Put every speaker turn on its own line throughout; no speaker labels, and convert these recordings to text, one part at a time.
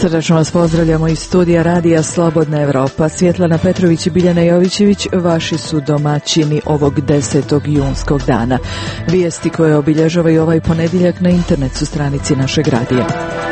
Srdačno vas pozdravljamo iz studija Radija Slobodna Evropa. Svjetlana Petrović i Biljana Jovićević vaši su domaćini ovog 10. junskog dana. Vijesti koje obilježavaju ovaj ponedjeljak na internet su stranici našeg radija.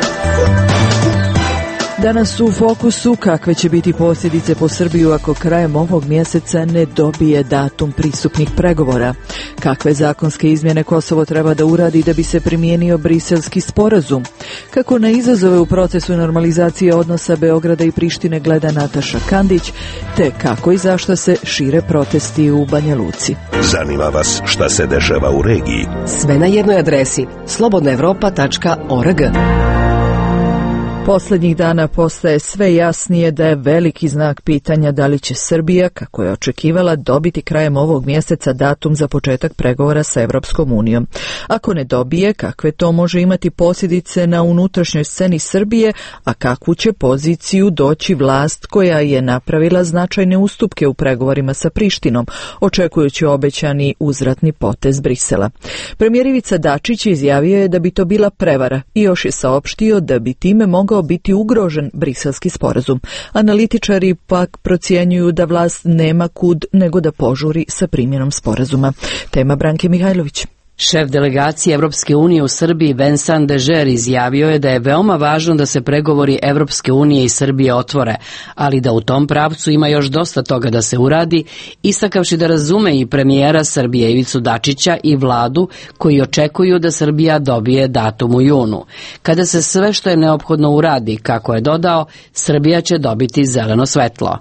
Danas u fokusu kakve će biti posljedice po Srbiju ako krajem ovog mjeseca ne dobije datum pristupnih pregovora. Kakve zakonske izmjene Kosovo treba da uradi da bi se primijenio Briselski sporazum. Kako na izazove u procesu normalizacije odnosa Beograda i Prištine gleda Nataša Kandić, te kako i zašto se šire protesti u Banja Luci.
Zanima vas šta se dešava u regiji?
Sve na jednoj adresi slobodnaevropa.org.
Posljednjih dana postaje sve jasnije da je veliki znak pitanja da li će Srbija, kako je očekivala, dobiti krajem ovog mjeseca datum za početak pregovora sa Europskom unijom. Ako ne dobije, kakve to može imati posljedice na unutrašnjoj sceni Srbije, a kakvu će poziciju doći vlast koja je napravila značajne ustupke u pregovorima sa Prištinom, očekujući obećani uzvratni potez Brisela. Premijer Ivica Dačić izjavio je da bi to bila prevara i još je saopštio da bi time mogao biti ugrožen Briselski sporazum. Analitičari pak procjenjuju da vlast nema kud nego da požuri sa primjenom sporazuma. Tema Branke Mihajlović.
Šef delegacije Evropske unije u Srbiji Vincent Dežer izjavio je da je veoma važno da se pregovori Evropske unije i Srbije otvore, ali da u tom pravcu ima još dosta toga da se uradi, istakavši da razume i premijera Srbije Ivicu Dačića i vladu koji očekuju da Srbija dobije datum u junu. Kada se sve što je neophodno uradi, kako je dodao, Srbija će dobiti zeleno svetlo.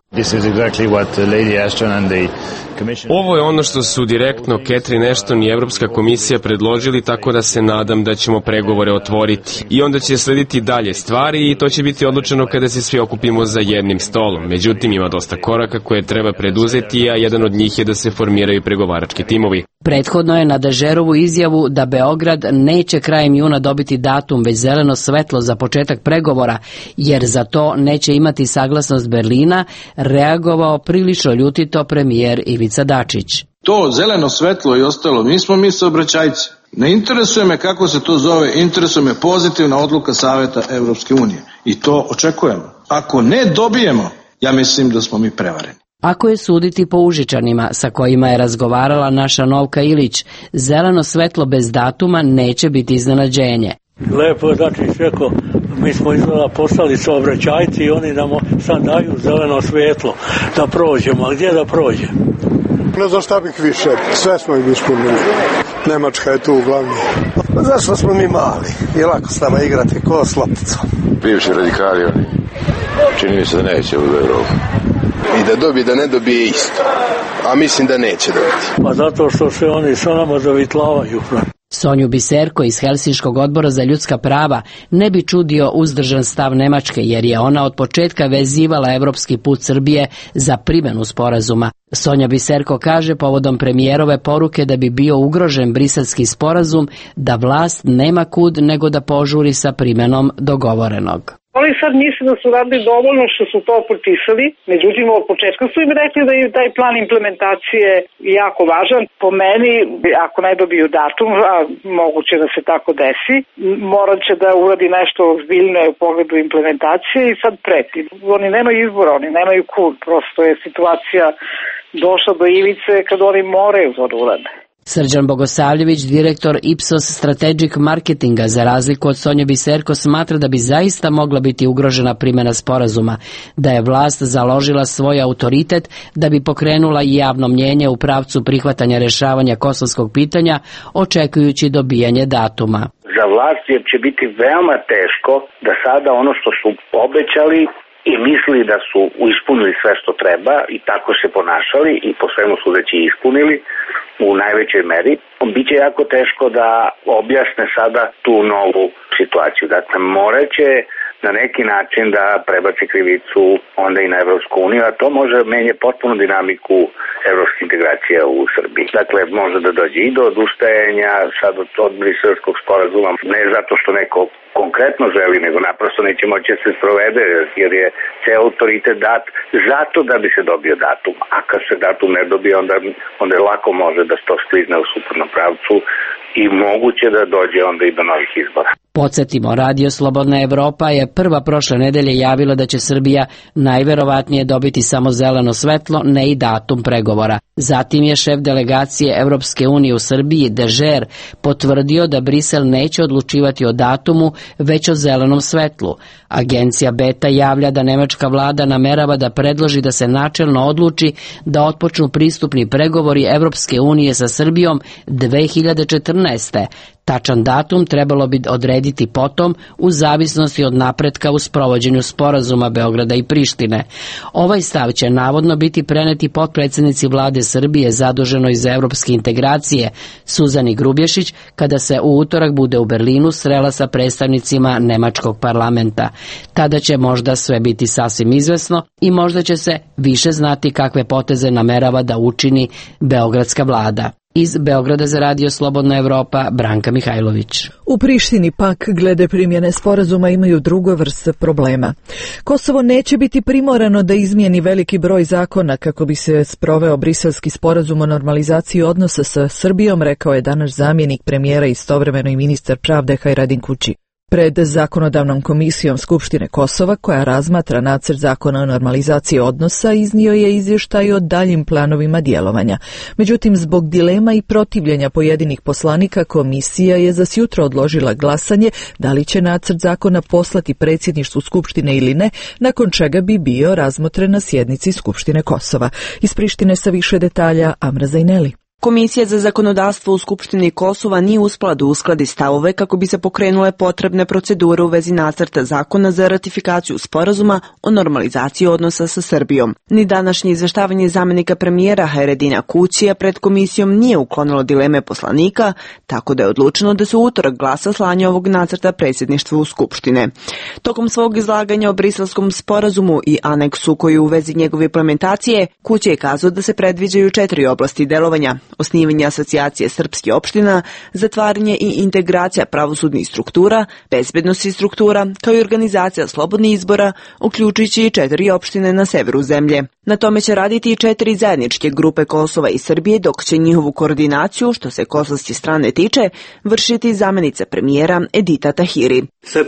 Ovo je ono što su direktno Catherine Ashton i Evropska komisija predložili, tako da se nadam da ćemo pregovore otvoriti. I onda će slediti dalje stvari i to će biti odlučeno kada se svi okupimo za jednim stolom. Međutim, ima dosta koraka koje treba preduzeti, a jedan od njih je da se formiraju pregovarački timovi.
Prethodno je na Dežerovu izjavu da Beograd neće krajem juna dobiti datum, već zeleno svetlo za početak pregovora, jer za to neće imati saglasnost Berlina, reagovao prilično ljutito premijer Ivica Dačić.
To zeleno svetlo i ostalo, nismo mi saobraćajci. Ne interesuje me kako se to zove, interesuje me pozitivna odluka Saveta Evropske unije. I to očekujemo. Ako ne dobijemo, ja mislim da smo mi prevareni.
Ako je suditi po Užičanima sa kojima je razgovarala naša Novka Ilić, zeleno svetlo bez datuma neće biti iznenađenje.
Lepo je Dačić rekao, mi smo izgleda postali saobraćajci i oni nam sad daju zeleno svetlo da prođemo, a gdje da prođe?
Ne znam šta bih više, sve smo im ispunili. Nemačka je tu uglavnom.
Zašto smo mi mali i lako s nama igrati ko s lopticom.
Bivši radikali, oni čini mi se da neće u Evropu.
I da dobije, da ne dobije isto. A mislim da neće dobiti.
Pa zato što se oni sa nama zavitlavaju.
Sonju Biserko iz Helsinškog odbora za ljudska prava ne bi čudio uzdržan stav Nemačke, jer je ona od početka vezivala evropski put Srbije za primjenu sporazuma. Sonja Biserko kaže povodom premijerove poruke da bi bio ugrožen Briselski sporazum da vlast nema kud nego da požuri sa primjenom dogovorenog.
Oni sad misle da su radili dovoljno što su to potpisali, međutim od početka su im rekli da je taj plan implementacije jako važan. Po meni, ako ne dobiju datum, a moguće da se tako desi, morat će da uradi nešto ozbiljno u pogledu implementacije i sad preti. Oni nemaju izbora, oni nemaju kud, prosto je situacija došla do ivice kad oni moraju to da urade.
Srđan Bogosavljević, direktor Ipsos Strategic Marketinga, za razliku od Sonje Biserko, smatra da bi zaista mogla biti ugrožena primjena sporazuma, da je vlast založila svoj autoritet da bi pokrenula i javno mnjenje u pravcu prihvatanja rješavanja kosovskog pitanja, očekujući dobijanje datuma.
Za vlast će biti veoma teško da sada ono što su obećali i mislili da su ispunili sve što treba i tako se ponašali i po svemu sudeći ispunili u najvećoj meri, biće jako teško da objasne sada tu novu situaciju. Dakle, morat će na neki način da prebaci krivicu onda i na Evropsku uniju, a to može menje potpuno dinamiku evropskih integracija u Srbiji. Dakle, može da dođe i do odustajanja sad od briselskog sporazuma, ne zato što neko konkretno želi, nego naprosto neće moći da se sprovede, jer je ceo autoritet dat zato da bi se dobio datum. A kad se datum ne dobije, onda je lako može da to sklizne u suprotnom pravcu i moguće da dođe onda i do novih izbora.
Podsjetimo, Radio Slobodna Evropa je prva prošle nedelje javila da će Srbija najverovatnije dobiti samo zeleno svetlo, ne i datum pregovora. Zatim je šef delegacije Evropske unije u Srbiji, Dežer, potvrdio da Brisel neće odlučivati o datumu, već o zelenom svetlu. Agencija Beta javlja da nemačka vlada namerava da predloži da se načelno odluči da otpočnu pristupni pregovori Evropske unije sa Srbijom 2014. Tačan datum trebalo bi odrediti potom u zavisnosti od napretka u sprovođenju sporazuma Beograda i Prištine. Ovaj stav će navodno biti preneti potpredsjednici vlade Srbije zaduženoj za evropske integracije Suzani Grubješić kada se u utorak bude u Berlinu srela sa predstavnicima nemačkog parlamenta. Tada će možda sve biti sasvim izvesno i možda će se više znati kakve poteze namerava da učini beogradska vlada. Iz Beograda za Radio Slobodna Evropa, Branka Mihajlović.
U Prištini pak glede primjene sporazuma imaju drugu vrstu problema. Kosovo neće biti primorano da izmijeni veliki broj zakona kako bi se sproveo briselski sporazum o normalizaciji odnosa sa Srbijom, rekao je danas zamjenik premijera i istovremeno i ministar pravde Hajradin Kući. Pred zakonodavnom komisijom Skupštine Kosova, koja razmatra nacrt zakona o normalizaciji odnosa, iznio je izvještaj o daljim planovima djelovanja. Međutim, zbog dilema i protivljenja pojedinih poslanika, komisija je za sjutro odložila glasanje da li će nacrt zakona poslati predsjedništvu Skupštine ili ne, nakon čega bi bio razmotren na sjednici Skupštine Kosova. Iz Prištine sa više detalja Amra Zajneli.
Komisija za zakonodavstvo u Skupštini Kosova nije uspela da uskladi stavove kako bi se pokrenule potrebne procedure u vezi nacrta zakona za ratifikaciju sporazuma o normalizaciji odnosa sa Srbijom. Ni današnje izveštavanje zamjenika premijera Hajredina Kućija pred komisijom nije uklonilo dileme poslanika, tako da je odlučeno da se u utorak glasa slanje ovog nacrta predsjedništvu Skupštine. Tokom svog izlaganja o briselskom sporazumu i aneksu koji u vezi njegove implementacije, Kućija je kazao da se predviđaju 4 oblasti delovanja: osnivanje asocijacije srpskih opština, zatvaranje i integracija pravosudnih struktura, bezbednosti struktura, kao i organizacija slobodnih izbora, uključujući i 4 opštine na severu zemlje. Na tome će raditi i 4 zajedničke grupe Kosova i Srbije, dok će njihovu koordinaciju, što se kosovske strane tiče, vršiti zamjenica premijera Edita Tahiri.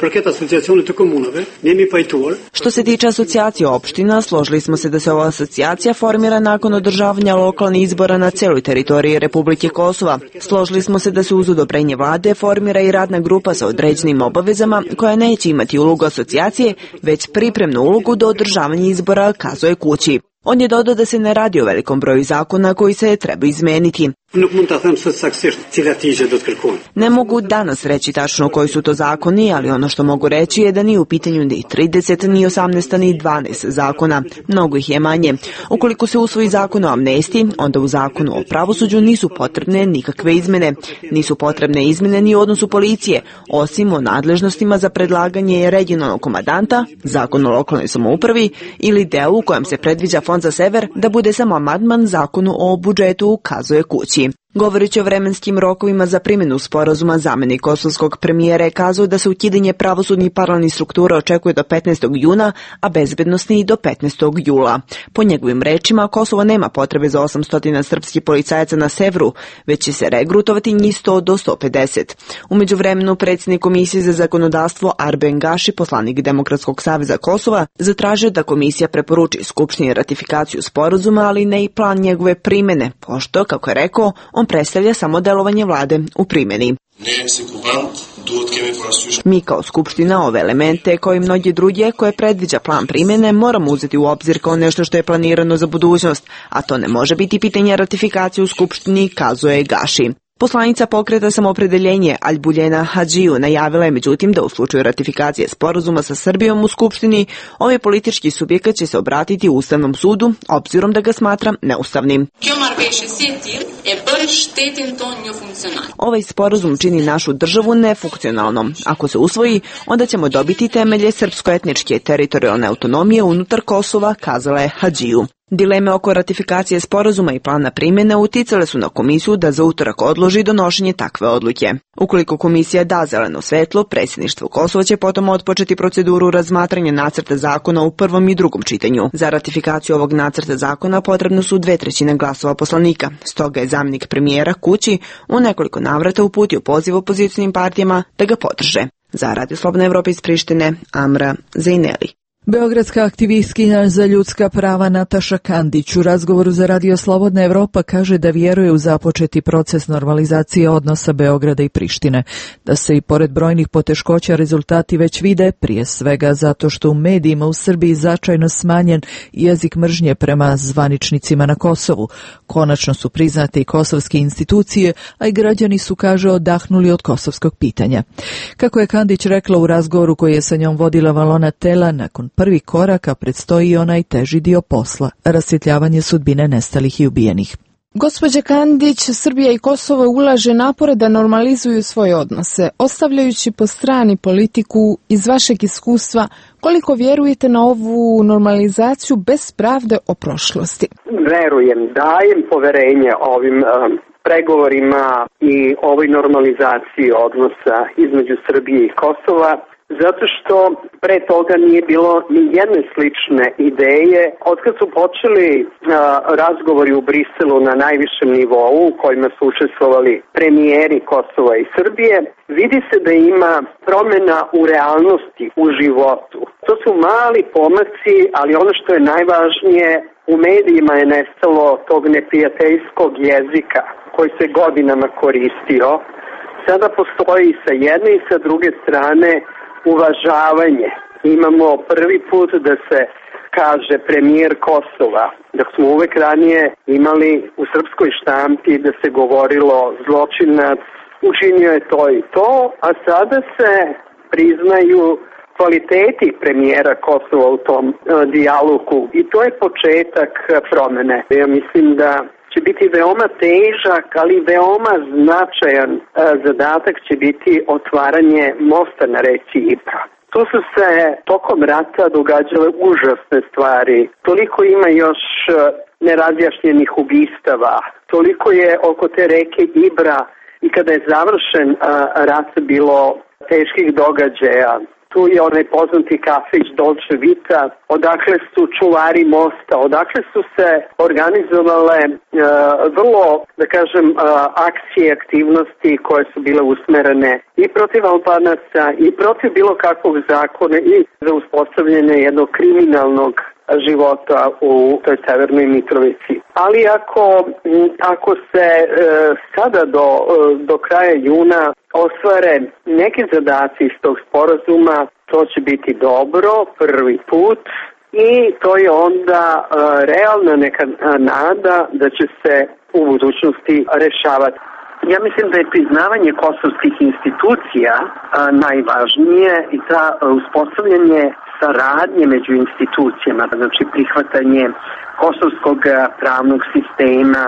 Što se tiče asocijacije opština, složili smo se da se ova asocijacija formira nakon održavanja lokalnih izbora na celoj teritoriji Republike Kosova. Složili smo se da se uz odobrenje vlade formira i radna grupa sa određenim obavezama koja neće imati ulogu asocijacije, već pripremnu ulogu do održavanja izbora, kazuje Kući. On je dodao da se ne radi o velikom broju zakona koji se treba izmeniti. Ne mogu danas reći tačno koji su to zakoni, ali ono što mogu reći je da nije u pitanju ni 30, ni 18, ni 12 zakona. Mnogo ih je manje. Ukoliko se usvoji zakon o amnestiji, onda u zakonu o pravosuđu nisu potrebne nikakve izmene. Nisu potrebne izmene ni u odnosu policije, osim o nadležnostima za predlaganje regionalnog komandanta, zakon o lokalnoj samoupravi ili deo u kojem se predviđa Fond za sever da bude samo amandman zakonu o budžetu, kazuje Kući. Govoreći o vremenskim rokovima za primjenu sporazuma, zamjenik kosovskog premijera je kazao da se ukidanje pravosudnih paralelnih struktura očekuje do 15. juna, a bezbednosni do 15. jula. Po njegovim rečima, Kosovo nema potrebe za 800 srpskih policajaca na severu, već će se regrutovati njih 100 do 150. U međuvremenu, predsjednik Komisije za zakonodavstvo Arben Gaši, poslanik Demokratskog saveza Kosova, zatražio da komisija preporuči Skupštini ratifikaciju sporazuma, ali ne i plan njegove primjene, pošto, kako je rekao, on predstavlja samo delovanje vlade u primjeni. Mi kao Skupština ove elemente, kao i mnogi druge koje predviđa plan primjene, moramo uzeti u obzir kao nešto što je planirano za budućnost, a to ne može biti pitanje ratifikacije u Skupštini, kazuje Gaši. Poslanica pokreta Samoopredeljenje Albuljena Hadžiju najavila je međutim da u slučaju ratifikacije sporazuma sa Srbijom u Skupštini, ovaj politički subjekat će se obratiti Ustavnom sudu, obzirom da ga smatra neustavnim. Ovaj sporazum čini našu državu nefunkcionalnom. Ako se usvoji, onda ćemo dobiti temelje srpsko-etničke teritorijalne autonomije unutar Kosova, kazala je Hadžiju. Dileme oko ratifikacije sporazuma i plana primjene uticale su na komisiju da za utorak odloži donošenje takve odluke. Ukoliko komisija da zeleno svetlo, predsjedništvo Kosova će potom otpočeti proceduru razmatranja nacrta zakona u prvom i drugom čitanju. Za ratifikaciju ovog nacrta zakona potrebno su 2/3 glasova poslanika. Stoga je zamjenik premijera Kući u nekoliko navrata uputio poziv opozicijnim partijama da ga podrže. Za Radio Slobodna Evropa iz Prištine, Amra Zejneli.
Beogradska aktivistkinja za ljudska prava Nataša Kandić u razgovoru za Radio Slobodna Evropa kaže da vjeruje u započeti proces normalizacije odnosa Beograda i Prištine, da se i pored brojnih poteškoća rezultati već vide, prije svega zato što u medijima u Srbiji značajno smanjen jezik mržnje prema zvaničnicima na Kosovu. Konačno su priznate i kosovske institucije, a i građani su, kaže, odahnuli od kosovskog pitanja. Kako je Kandić rekla u razgovoru koji je sa njom vodila Valona Tela, nakon prvih koraka predstoji onaj teži dio posla, rasvjetljavanje sudbine nestalih i ubijenih.
Gospođa Kandić, Srbija i Kosovo ulaže napore da normalizuju svoje odnose, ostavljajući po strani politiku. Iz vašeg iskustva, koliko vjerujete na ovu normalizaciju bez pravde o prošlosti?
Verujem, dajem poverenje ovim pregovorima i ovoj normalizaciji odnosa između Srbije i Kosova, zato što pre toga nije bilo ni jedne slične ideje. Otkad su počeli razgovori u Briselu na najvišem nivou u kojima su učestvovali premijeri Kosova i Srbije, vidi se da ima promjena u realnosti, u životu. To su mali pomaci, ali ono što je najvažnije, u medijima je nestalo tog neprijateljskog jezika koji se godinama koristio. Sada postoji sa jedne i sa druge strane uvažavanje. Imamo prvi put da se kaže premijer Kosova, dok smo uvek ranije imali u srpskoj štampi da se govorilo zločinac, učinio je to i to, a sada se priznaju kvaliteti premijera Kosova u tom dijalogu i to je početak promene. Ja mislim da će biti veoma težak, ali veoma značajan zadatak će biti otvaranje mosta na reci Ibra. Tu su se tokom rata događale užasne stvari. Toliko ima još nerazjašnjenih ubistava. Toliko je oko te reke Ibra i kada je završen rat bilo teških događaja. Tu je onaj poznati kafić Dolce Vita, odakle su čuvari mosta, odakle su se organizovale vrlo, da kažem, akcije, aktivnosti koje su bile usmerene i protiv Albanaca i protiv bilo kakvog zakona i za uspostavljanje jednog kriminalnog života u toj Severnoj Mitrovici. Ali ako se sada do kraja juna ostvare neki zadaci iz tog sporazuma, to će biti dobro, prvi put, i to je onda realna neka nada da će se u budućnosti rešavati. Ja mislim da je priznavanje kosovskih institucija najvažnije i ta uspostavljanje saradnje među institucijama, znači prihvatanje kosovskog pravnog sistema,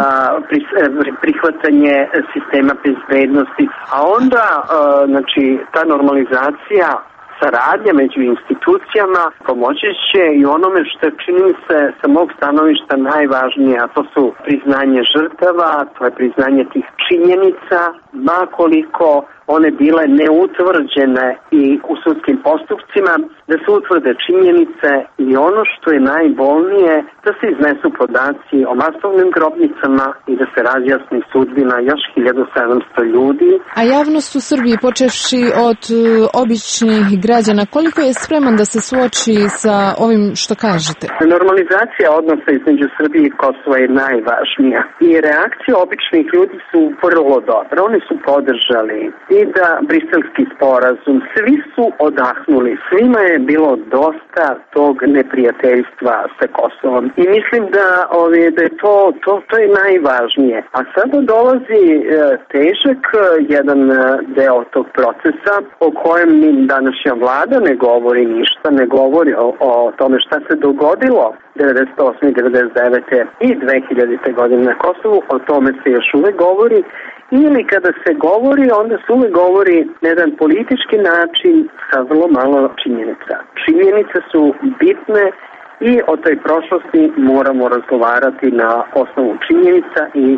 prihvatanje sistema bezbednosti, a onda znači ta normalizacija saradnja među institucijama pomoći će i onome što čini se sa mog stanovišta najvažnije, a to su priznanje žrtava, to je priznanje tih činjenica, makoliko one bile neutvrđene i u sudskim postupcima, da se utvrde činjenice i ono što je najbolnije, da se iznesu podaci o masovnim grobnicama i da se razjasni sudbina još 1700 ljudi.
A javnost u Srbiji, počevši od običnih građana, koliko je spreman da se suoči sa ovim što kažete?
Normalizacija odnosa između Srbije i Kosova je najvažnija i reakcije običnih ljudi su vrlo dobre. Oni su podržali i da briselski sporazum, svi su odahnuli, svima je bilo dosta tog neprijateljstva sa Kosovom i mislim da je to je najvažnije. A sada dolazi težak jedan deo tog procesa o kojem ni današnja vlada ne govori ništa, ne govori o tome šta se dogodilo 98. 99. i 2000. godine na Kosovu, o tome se još uvek govori. Ili kada se govori, onda se uvek govori na jedan politički način sa vrlo malo činjenica. Činjenice su bitne i o toj prošlosti moramo razgovarati na osnovu činjenica i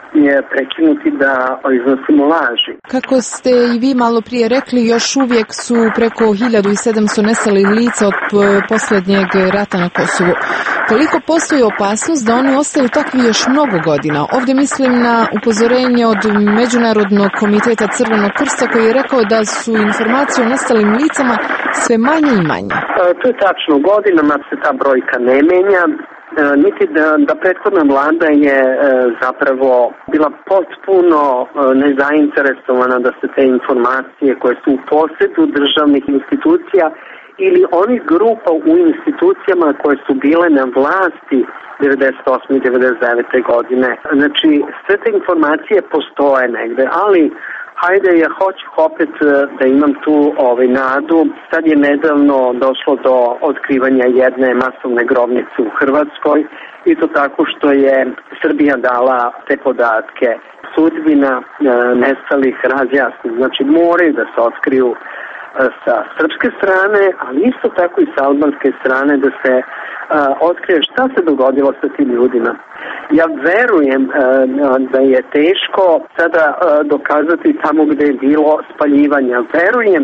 prekinuti da iznosimo laži.
Kako ste i vi malo prije rekli, još uvijek su preko 1700 nestalih lica od posljednjeg rata na Kosovu. Koliko postoji opasnost da oni ostaju takvi još mnogo godina? Ovdje mislim na upozorenje od Međunarodnog komiteta Crvenog krsta koji je rekao da su informacije o nestalim licama sve manje i manje.
To je tačno. Godinama se ta brojka ne menja. Niti da prethodna vlada je zapravo bila potpuno nezainteresovana da se te informacije koje su u posjedu državnih institucija ili onih grupa u institucijama koje su bile na vlasti 98. i 99. godine. Znači, sve te informacije postoje negde, ali hajde, ja hoću opet da imam tu nadu. Sad je nedavno došlo do otkrivanja jedne masovne grobnice u Hrvatskoj i to tako što je Srbija dala te podatke. Sudbina nestalih razjasni. Znači, moraju da se otkriju sa srpske strane, ali isto tako i sa albanske strane da se otkrije šta se dogodilo sa tim ljudima. Ja verujem da je teško sada dokazati tamo gde je bilo spaljivanja. Verujem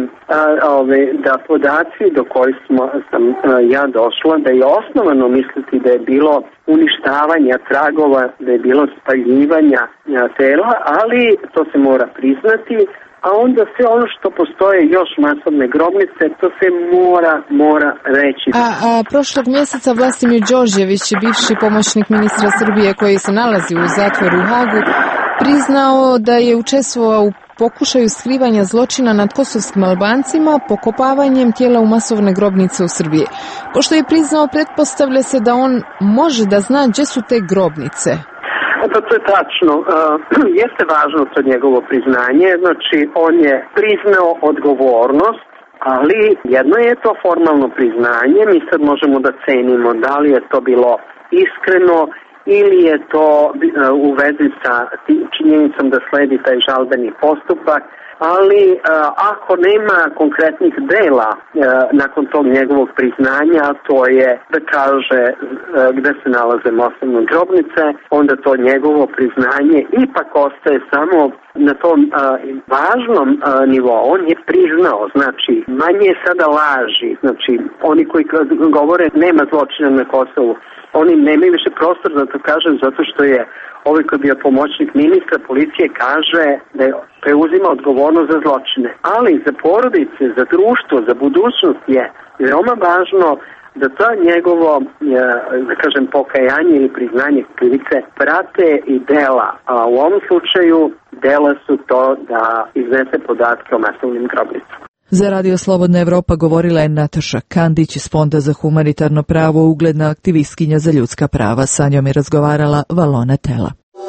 da podaci do kojih sam ja došla, da je osnovano misliti da je bilo uništavanja tragova, da je bilo spaljivanja tela, ali to se mora priznati. A onda sve ono što postoje još masovne grobnice, to se mora reći.
A prošlog mjeseca Vlastimir Đorđević, bivši pomoćnik ministra Srbije koji se nalazi u zatvoru u Hagu, priznao da je učestvovao u pokušaju skrivanja zločina nad kosovskim Albancima pokopavanjem tijela u masovne grobnice u Srbiji. Pošto je priznao, pretpostavlja se da on može da zna gdje su te grobnice.
Pa to je tačno. Jeste važno to njegovo priznanje, znači on je priznao odgovornost, ali jedno je to formalno priznanje, mi sad možemo da cenimo da li je to bilo iskreno ili je to u vezi sa činjenicom da sledi taj žalbeni postupak, ali ako nema konkretnih dela nakon tog njegovog priznanja, to je da kaže gde se nalaze masovne grobnice, onda to njegovo priznanje ipak ostaje samo na tom važnom nivou. On je priznao, znači manje je sada laži, znači oni koji govore nema zločina na Kosovu, oni nemaju više prostor da to kažu zato što je ovaj koji je bio pomoćnik ministra policije kaže da je preuzima odgovornost za zločine. Ali za porodice, za društvo, za budućnost je veoma važno da to njegovo, da kažem, pokajanje ili priznanje krivice prate i dela. A u ovom slučaju dela su to da iznese podatke o masovnim grobnicama.
Za Radio Slobodna Evropa govorila je Nataša Kandić iz Fonda za humanitarno pravo, ugledna aktivistkinja za ljudska prava. Sa njom je razgovarala Valona Tela.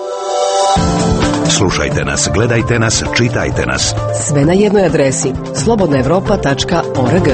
Slušajte nas, gledajte nas, čitajte nas.
Sve na jednoj adresi slobodnaevropa.org.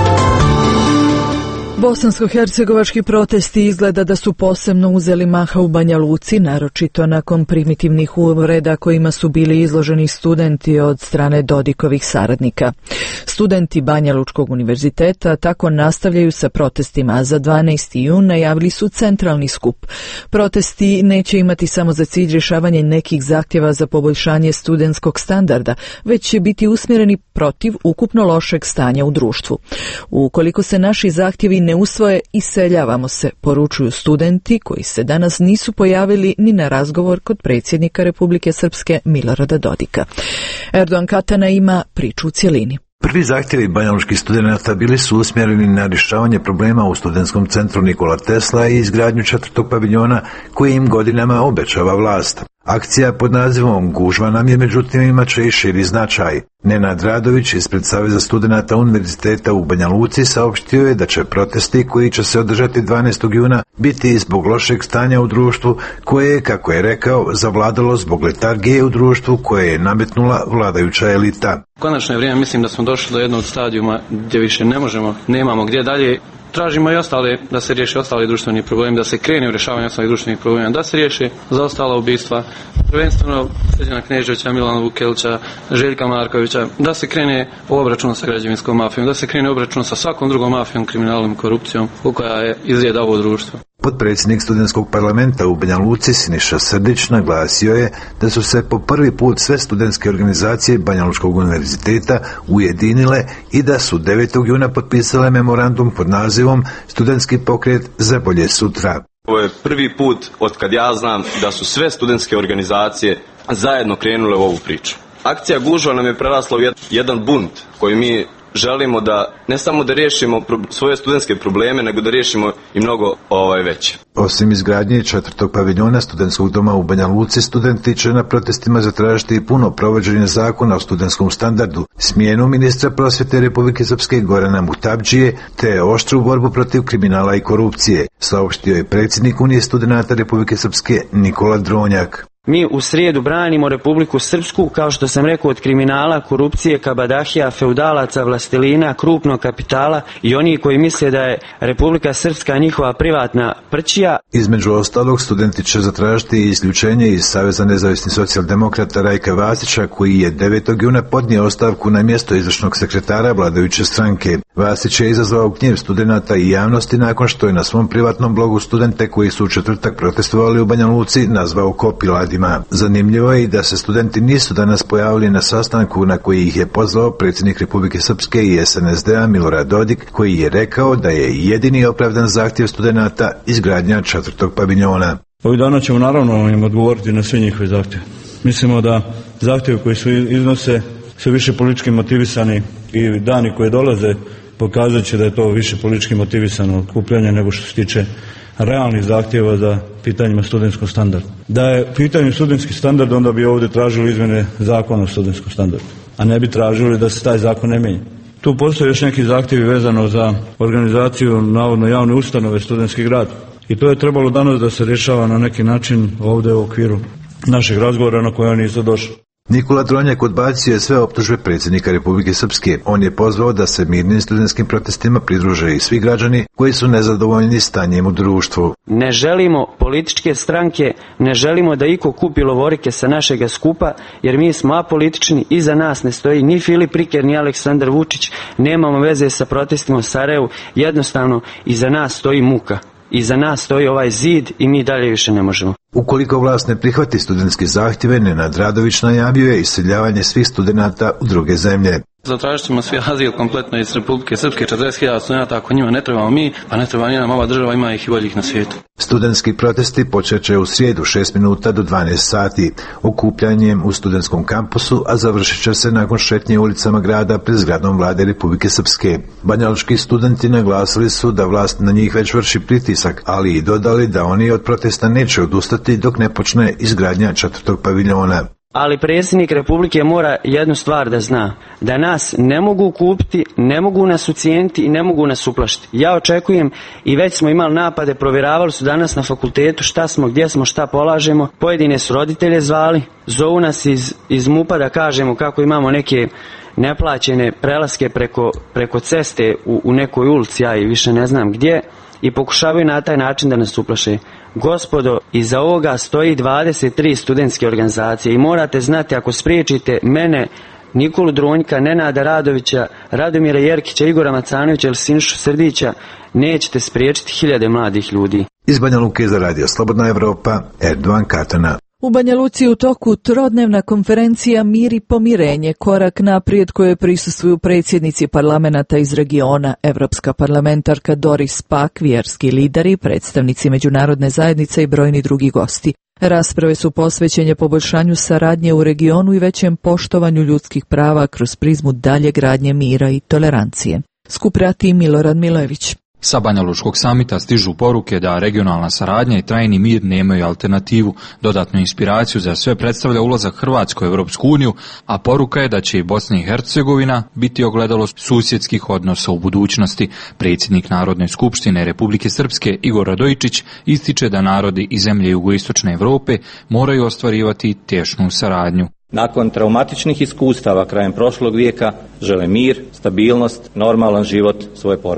Bosansko-hercegovački protesti izgleda da su posebno uzeli maha u Banja Luci, naročito nakon primitivnih uvreda kojima su bili izloženi studenti od strane Dodikovih saradnika. Studenti Banja Lučkog univerziteta tako nastavljaju sa protestima, a za 12. jun najavili su centralni skup. Protesti neće imati samo za cilj rješavanje nekih zahtjeva za poboljšanje studentskog standarda, već će biti usmjereni protiv ukupno lošeg stanja u društvu. Ukoliko se naši zahtjevi ne usvoje, iseljavamo se, poručuju studenti koji se danas nisu pojavili ni na razgovor kod predsjednika Republike Srpske Milorada Dodika. Erdogan Katana ima priču u cjelini.
Prvi zahtjevi banjalučkih studenata bili su usmjereni na rješavanje problema u studentskom centru Nikola Tesla i izgradnju 4. paviljona koji im godinama obećava vlast. Akcija pod nazivom Gužva nam je međutim imaće i širi značaj. Nenad Radović ispred Saveza studenata Univerziteta u Banja Luci saopštio je da će protesti koji će se održati 12. juna biti zbog lošeg stanja u društvu koje je, kako je rekao, zavladalo zbog letargije u društvu koje je nametnula vladajuća elita.
Konačno je vrijeme, mislim da smo došli do jednog stadijuma gdje više nemamo gdje dalje. Tražimo i ostale, da se riješe ostali društveni problemi, da se krene u rješavanje ostalih društvenih problema, da se riješe za ostala ubistva, prvenstveno Srđana Kneževića, Milana Vukelića, Željka Markovića, da se krene u obračun sa građevinskom mafijom, da se krene u obračun sa svakom drugom mafijom, kriminalom i korupcijom u koja je izjeda ovo društvo.
Potpredsjednik studentskog parlamenta u Banja Luci Siniša Srdić naglasio je da su se po prvi put sve studentske organizacije Banja Lučkog univerziteta ujedinile i da su 9. juna potpisale memorandum pod nazivom Studentski pokret za bolje sutra.
Ovo je prvi put od kad ja znam da su sve studentske organizacije zajedno krenule u ovu priču. Akcija Gužva nam je prerasla u jedan bunt koji mi želimo da ne samo da riješimo svoje studentske probleme, nego da riješimo i mnogo veće.
Osim izgradnje 4. paviljona studentskog doma u Banja Luci, studenti će na protestima zatražiti puno provođenje zakona o studentskom standardu, smjenu ministra prosvjete Republike Srpske Gorana Muhtapdžije, te oštru borbu protiv kriminala i korupcije, saopštio je predsjednik Unije studenata Republike Srpske Nikola Dronjak.
Mi u srijedu branimo Republiku Srpsku, kao što sam rekao, od kriminala, korupcije, kabadahija, feudalaca, vlastelina, krupnog kapitala i oni koji misle da je Republika Srpska njihova privatna prćija.
Između ostalog, studenti će zatražiti isključenje iz Saveza nezavisnih socijaldemokrata Rajka Vasića, koji je 9. juna podnio ostavku na mjesto izvršnog sekretara vladajuće stranke. Vasić je izazvao gnjev studenata i javnosti nakon što je na svom privatnom blogu studente koji su u četvrtak protestovali u Banja Luci nazvao kopiladima. Zanimljivo je i da se studenti nisu danas pojavili na sastanku na koji ih je pozvao predsjednik Republike Srpske i SNSD-a Milorad Dodik, koji je rekao da je jedini opravdan zahtjev studenata izgradnja 4. paviljona.
Ovih dana ćemo naravno im odgovoriti na sve njihove zahtjeve. Mislimo da zahtjevi koji su iznose sve više politički motivisani i dani koji dolaze pokazat će da je to više politički motivisano okupljanje nego što se tiče realnih zahtjeva za pitanjima studentskog standarda. Da je pitanju studentski standard, onda bi ovdje tražili izmjene zakona o studentskom standardu, a ne bi tražili da se taj zakon ne mijenja. Tu postoje još neki zahtjevi vezano za organizaciju navodno javne ustanove Studentski grad i to je trebalo danas da se rješava na neki način ovdje u okviru našeg razgovora na koje oni nisu došli.
Nikola Dronjak odbacio je sve optužbe predsjednika Republike Srpske. On je pozvao da se mirnim studentskim protestima pridruže i svi građani koji su nezadovoljni stanjem u društvu.
Ne želimo političke stranke, ne želimo da iko kupi lovorike sa našega skupa, jer mi smo apolitični, iza nas ne stoji ni Filip Riker, ni Aleksandar Vučić, nemamo veze sa protestima u Sarajevu, jednostavno iza nas stoji muka. Iza nas stoji ovaj zid i mi dalje više ne možemo.
Ukoliko vlast ne prihvati studentske zahtjeve, Nenad Radović najavio je iseljavanje svih studenata u druge zemlje.
Zatražit ćemo svi azil kompletno iz Republike Srpske, 40.000 studenta, ako njima ne trebamo mi, pa ne treba ni nam ova država, ima ih i boljih na svijetu.
Studentski protesti počet će u srijedu 6 minuta do 12 sati, okupljanjem u studentskom kampusu, a završit će se nakon šetnje ulicama grada pred zgradom vlade Republike Srpske. Banjalučki studenti naglasili su da vlast na njih već vrši pritisak, ali i dodali da oni od protesta neće odustati dok ne počne izgradnja 4. paviljona.
Ali predsjednik Republike mora jednu stvar da zna, da nas ne mogu kupiti, ne mogu nas ucijeniti i ne mogu nas uplašiti. Ja očekujem, i već smo imali napade, provjeravali su danas na fakultetu šta smo, gdje smo, šta polažemo. Pojedine su roditelje zvali, zovu nas iz MUP-a da kažemo kako imamo neke neplaćene prelaske preko ceste u nekoj ulici, ja i više ne znam gdje, i pokušavaju na taj način da nas uplaše. Gospodo, iza ovoga stoji 23 studentske organizacije i morate znati, ako spriječite mene, Nikolu Dronjka, Nenada Radovića, Radomira Jerkića, Igora Macanovića ili Sinišu Srdića, nećete spriječiti hiljade mladih ljudi.
Iz Banja Luke za radio Slobodna Evropa, Erdovan Katana.
U Banja Luci u toku trodnevna konferencija Mir i pomirenje, korak naprijed koje prisustvuju predsjednici parlamenta iz regiona, evropska parlamentarka Doris Pack, vjerski lideri, predstavnici međunarodne zajednice i brojni drugi gosti. Rasprave su posvećene poboljšanju saradnje u regionu i većem poštovanju ljudskih prava kroz prizmu dalje gradnje mira i tolerancije. Skup prati Milorad Milojević.
Sa Banja Lučkog samita stižu poruke da regionalna saradnja i trajni mir nemaju alternativu. Dodatnu inspiraciju za sve predstavlja ulazak Hrvatske u Europsku uniju, a poruka je da će i Bosna i Hercegovina biti ogledalo susjedskih odnosa u budućnosti. Predsjednik Narodne skupštine Republike Srpske Igor Radojičić ističe da narodi iz zemlje jugoistočne Europe moraju ostvarivati tjesnu saradnju.
Nakon traumatičnih iskustava krajem prošlog vijeka žele mir, stabilnost, normalan život svoje porodice.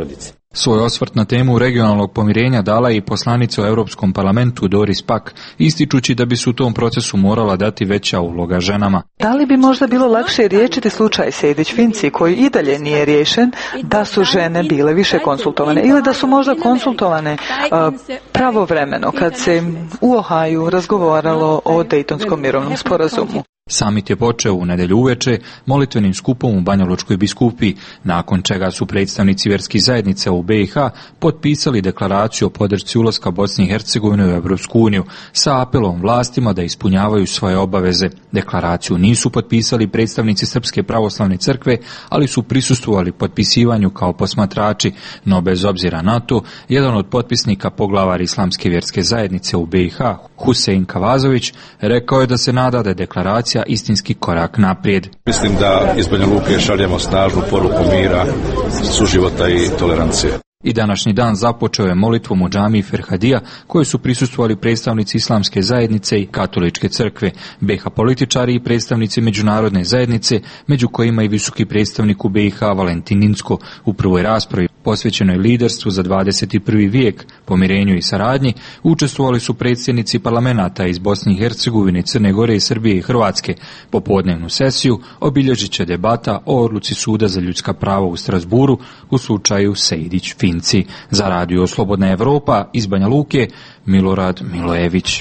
Svoj osvrt na temu regionalnog pomirenja dala je i poslanica u Europskom parlamentu Doris Pack, ističući da bi se u tom procesu morala dati veća uloga ženama.
Da li bi možda bilo lakše riješiti slučaj Sejdić-Finci koji i dalje nije riješen da su žene bile više konsultovane ili da su možda konsultovane pravovremeno kad se u Ohaju razgovaralo o Dejtonskom mirovnom sporazumu?
Samit je počeo u nedjelju uveče molitvenim skupom u Banjalučkoj biskupiji, nakon čega su predstavnici vjerskih zajednica u BiH potpisali deklaraciju o podršci ulaska Bosne i Hercegovine u Europsku uniju sa apelom vlastima da ispunjavaju svoje obaveze. Deklaraciju nisu potpisali predstavnici Srpske pravoslavne crkve, ali su prisustvovali potpisivanju kao posmatrači, no bez obzira na to, jedan od potpisnika, poglavar Islamske vjerske zajednice u BiH, Husein Kavazović, rekao je da se nada da je deklaracija istinski korak naprijed.
Mislim da iz Banja Luke šaljemo snažnu poruku mira, suživota i tolerancije.
I današnji dan započeo je molitvom u džamiji Ferhadija, koje su prisustvovali predstavnici Islamske zajednice i Katoličke crkve, BiH političari i predstavnici međunarodne zajednice, među kojima i visoki predstavnik u BiH Valentin Incko. U prvoj raspravi posvećenoj liderstvu za 21. vijek, pomirenju i saradnji, učestvovali su predsjednici parlamenata iz Bosne i Hercegovine, Crne Gore i Srbije i Hrvatske. Popodnevnu sesiju obilježit će debata o odluci Suda za ljudska prava u Strasburu u slučaju Sejdić-Finci. Za Radio Slobodna Evropa iz Banja Luke, Milorad Milojević.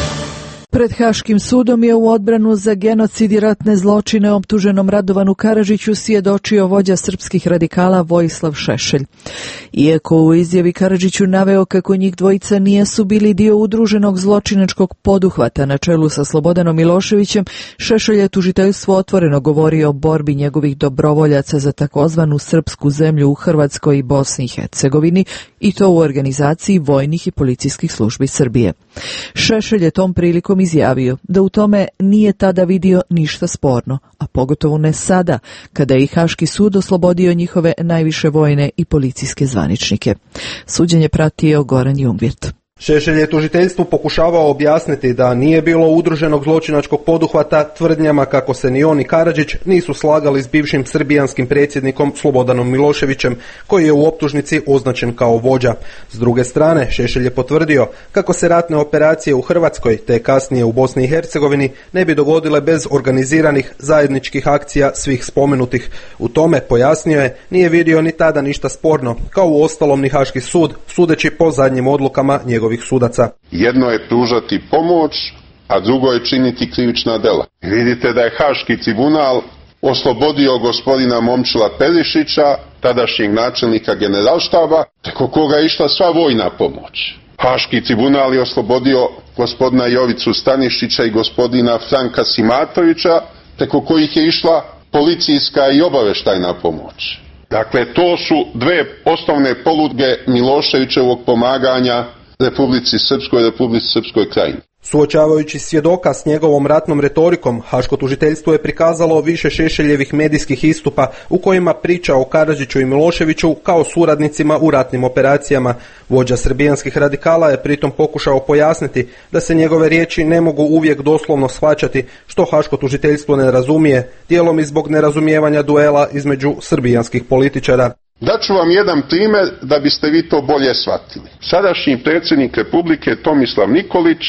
Pred Haškim sudom je u odbranu za genocid i ratne zločine optuženom Radovanu Karadžiću svjedočio vođa srpskih radikala Vojislav Šešelj. Iako u izjavi Karadžiću naveo kako njih dvojica nisu bili dio udruženog zločinačkog poduhvata na čelu sa Slobodanom Miloševićem, Šešelj je tužiteljstvu otvoreno govorio o borbi njegovih dobrovoljaca za takozvanu srpsku zemlju u Hrvatskoj i Bosni i Hercegovini, i to u organizaciji vojnih i policijskih službi Srbije. Šešelj je tom prilikom izjavio da u tome nije tada vidio ništa sporno, a pogotovo ne sada, kada je i Haški sud oslobodio njihove najviše vojne i policijske zvaničnike. Suđenje pratio Goran Jungvirt.
Šešelj je tužiteljstvu pokušavao objasniti da nije bilo udruženog zločinačkog poduhvata tvrdnjama kako se ni on ni Karadžić nisu slagali s bivšim srbijanskim predsjednikom Slobodanom Miloševićem, koji je u optužnici označen kao vođa. S druge strane, Šešelj je potvrdio kako se ratne operacije u Hrvatskoj te kasnije u Bosni i Hercegovini ne bi dogodile bez organiziranih zajedničkih akcija svih spomenutih. U tome, pojasnio je, nije vidio ni tada ništa sporno, kao u ostalom ni Haški sud, sudeći po zadnjim odlukama njegovih sudaca.
Jedno je pružati pomoć, a drugo je činiti krivična dela. Vidite da je Haški tribunal oslobodio gospodina Momčila Perišića, tadašnjeg načelnika generalštaba, preko koga je išla sva vojna pomoć. Haški tribunal je oslobodio gospodina Jovicu Stanišića i gospodina Franka Simatovića, preko kojih je išla policijska i obaveštajna pomoć. Dakle, to su dve osnovne poluge Miloševićevog pomaganja Republici Srpskoj i Republici Srpskoj krajini.
Suočavajući svjedoka s njegovom ratnom retorikom, Haško tužiteljstvo je prikazalo više Šešeljevih medijskih istupa u kojima priča o Karadžiću i Miloševiću kao suradnicima u ratnim operacijama. Vođa srbijanskih radikala je pritom pokušao pojasniti da se njegove riječi ne mogu uvijek doslovno shvaćati, što Haško tužiteljstvo ne razumije, dijelom i zbog nerazumijevanja duela između srbijanskih političara.
Daću vam jedan primjer da biste vi to bolje shvatili. Sadašnji predsjednik Republike Tomislav Nikolić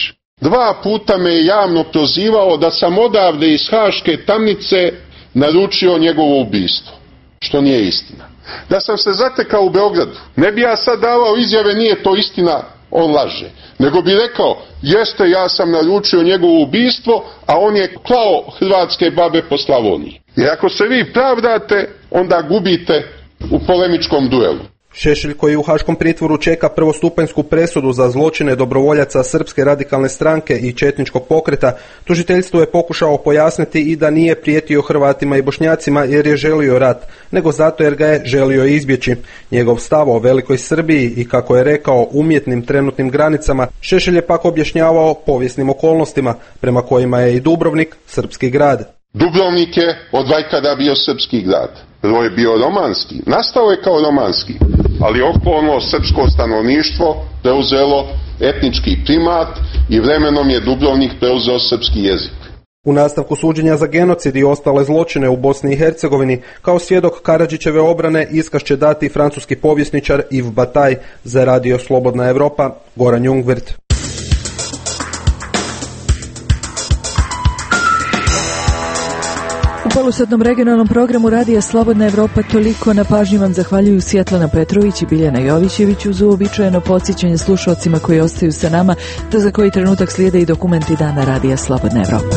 2 puta me je javno prozivao da sam odavde iz Haške tamnice naručio njegovo ubistvo, što nije istina. Da sam se zatekao u Beogradu, ne bi ja sad davao izjave nije to istina, on laže, nego bi rekao jeste, ja sam naručio njegovo ubistvo, a on je klao hrvatske babe po Slavoniji. Jer ako se vi pravdate, onda gubite u polemičkom duelu.
Šešelj, koji u haškom pritvoru čeka prvostupanjsku presudu za zločine dobrovoljaca Srpske radikalne stranke i četničkog pokreta, tužiteljstvo je pokušao pojasniti i da nije prijetio Hrvatima i Bošnjacima jer je želio rat, nego zato jer ga je želio izbjeći. Njegov stav o velikoj Srbiji i, kako je rekao, umjetnim trenutnim granicama, Šešelj je pak objašnjavao povijesnim okolnostima, prema kojima je i Dubrovnik srpski grad.
Dubrovnik je od vajkada bio srpski grad. Prvo je bio romanski, nastao je kao romanski, ali okolno srpsko stanovništvo preuzelo etnički primat i vremenom je Dubrovnik preuzeo srpski jezik.
U nastavku suđenja za genocid i ostale zločine u Bosni i Hercegovini, kao svjedok Karadžićeve obrane iskaz će dati francuski povjesničar Yves Bataille. Za Radio Slobodna Evropa, Goran Jungwirth.
U polusatnom regionalnom programu Radija Slobodna Evropa toliko. Na pažnji vam zahvaljuju Svjetlana Petrović i Biljana Jovićević, uz uobičajeno podsjećanje slušalcima koji ostaju sa nama da za koji trenutak slijede i dokumenti dana Radija Slobodna Evropa.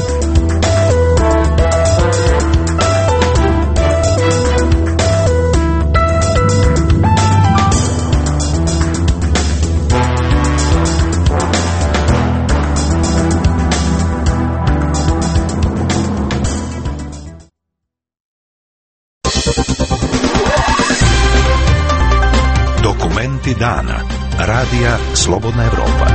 Dokumenti dana. Radija Slobodna Evropa.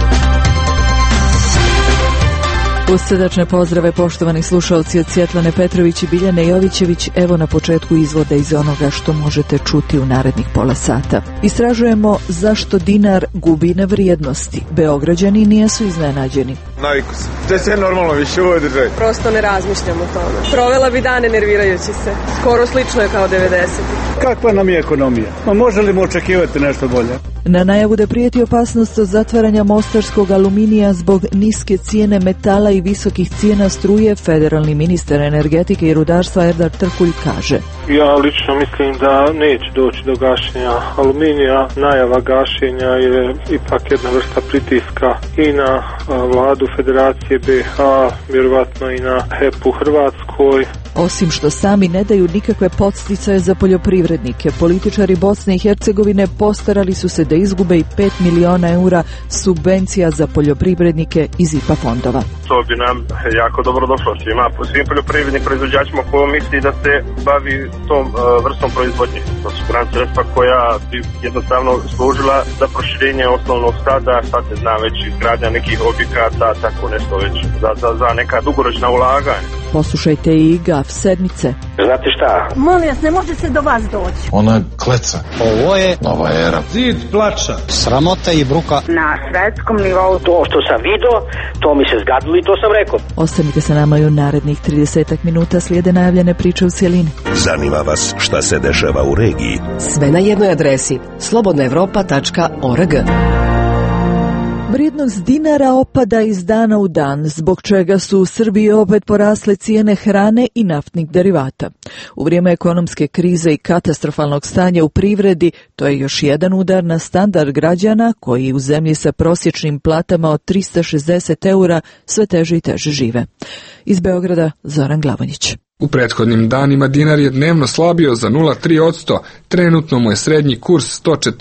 Uz srdačne pozdrave, poštovani slušalci, od Svjetlane Petrović i Biljane Jovićević. Evo na početku izvoda iz onoga što možete čuti u narednih pola sata. Istražujemo zašto dinar gubi na vrijednosti. Beograđani nisu iznenađeni.
Naviku se. To je sve normalno više u ovoj državi.
Prosto ne razmišljam o tome. Provela bi dane nervirajući se. Skoro slično je kao 90-ih.
Kakva nam je ekonomija? Ma može li mu očekivati nešto bolje?
Na najavu da prijeti opasnost od zatvaranja mostarskog aluminija zbog niske cijene metala i visokih cijena struje, federalni ministar energetike i rudarstva Erdar Trkulj kaže:
Ja lično mislim da neće doći do gašenja aluminija. Najava gašenja je ipak jedna vrsta pritiska i na vladu Federacije BiH, vjerovatno i na HEP u Hrvatskoj.
Osim što sami ne daju nikakve podsticaje za poljoprivrednike, političari Bosne i Hercegovine postarali su se da izgube i 5 miliona eura subvencija za poljoprivrednike iz IPA fondova.
To bi nam jako dobro došlo svim poljoprivrednim proizvođačima koji misli da se bavi tom vrstom proizvodnje. To su sredstva koja bi jednostavno služila za proširenje osnovnog sada, sad se zna već izgradnja nekih objekata, tako nešto već za neka dugoročna ulaganja.
Poslušajte i gaf sedmice.
Znate šta?
Molim vas, ne može se do vas doći.
Ona kleca. Ovo je nova era. Zid plača. Sramota i bruka.
Na svetskom nivou.
To što sam vidio, to mi se zgadilo i to sam rekao.
Ostanite sa nama i u narednih 30 minuta slijede najavljene priče u cjelini.
Zanima vas šta se dešava u regiji?
Sve na jednoj adresi slobodnaevropa.org.
Vrijednost dinara opada iz dana u dan, zbog čega su u Srbiji opet porasle cijene hrane i naftnih derivata. U vrijeme ekonomske krize i katastrofalnog stanja u privredi, to je još jedan udar na standard građana koji u zemlji sa prosječnim platama od 360 eura sve teže i teže žive. Iz Beograda, Zoran Glavonjić.
U prethodnim danima dinar je dnevno slabio za 0,3%, trenutno mu je srednji kurs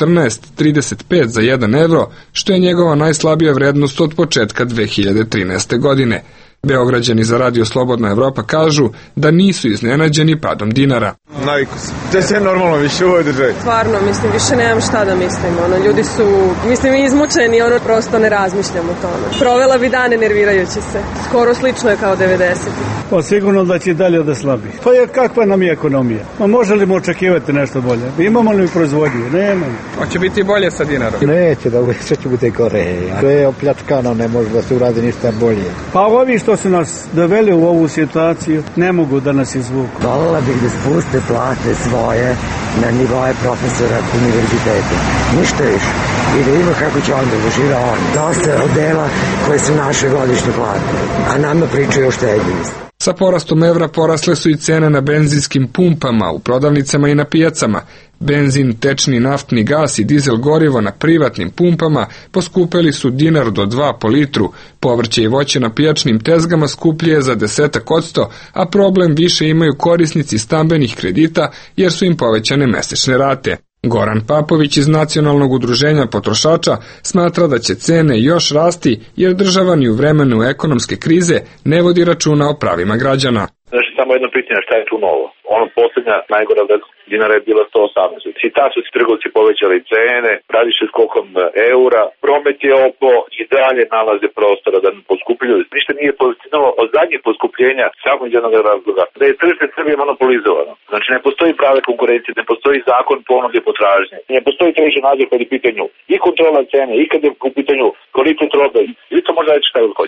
114,35 za 1 euro, što je njegova najslabija vrednost od početka 2013. godine. Beograđani za Radio Slobodna Evropa kažu da nisu iznenađeni padom dinara.
Naviku se. To je sve normalno više u ovoj državi.
Stvarno, više nemam šta da mislim. Ljudi su, izmučeni, prosto ne razmišljam o tome. Provela bi dane nervirajući se. Skoro slično je kao 90-ih.
Pa sigurno da će dalje da slabi. Pa kakva nam je ekonomija? Ma može li mu očekivati nešto bolje? Imamo li proizvodnju? Nemamo.
Hoće biti bolje sa dinarom?
Neće, sve će biti gore. To je opljačkano, ne može da se uradi ništa bolje.
Pa ovi što su nas doveli u ovu situaciju ne mogu da nas izvuku.
Voljela bih da spuste plate svoje na nivoje profesora univerziteta. Ništa više. I da ima kako će onda da žive oni. Dosta od dela koje su naše godišnje plate. A nama pričaju o štednji.
Sa porastom evra porasle su i cene na benzinskim pumpama, u prodavnicama i na pijacama. Benzin, tečni naftni gas i dizel gorivo na privatnim pumpama poskupeli su dinar do 2 po litru. Povrće i voće na pijačnim tezgama skuplje je za 10%, a problem više imaju korisnici stambenih kredita jer su im povećane mesečne rate. Goran Papović iz Nacionalnog udruženja potrošača smatra da će cene još rasti jer država ni u vremenu ekonomske krize ne vodi računa o pravima građana.
Znači, samo jedno pitanje, šta je tu novo? Ono posljednja najgora dinara je bila 118. I ta su si trgovci povećali cene, radi se skokom eura, promet je opo i dalje nalaze prostora da ne poskupljuju. Ništa nije pozitivno od zadnjih poskupljenja samo iz jednog razloga. Da je tržište Srbije monopolizovano. Znači, ne postoji prave konkurencije, ne postoji zakon ponude i potražnje. Ne postoji tržišni nadzor kad je pitanju i kontrola cene, i kad je u pitanju kvalitet robe. I to može reći šta god hoće.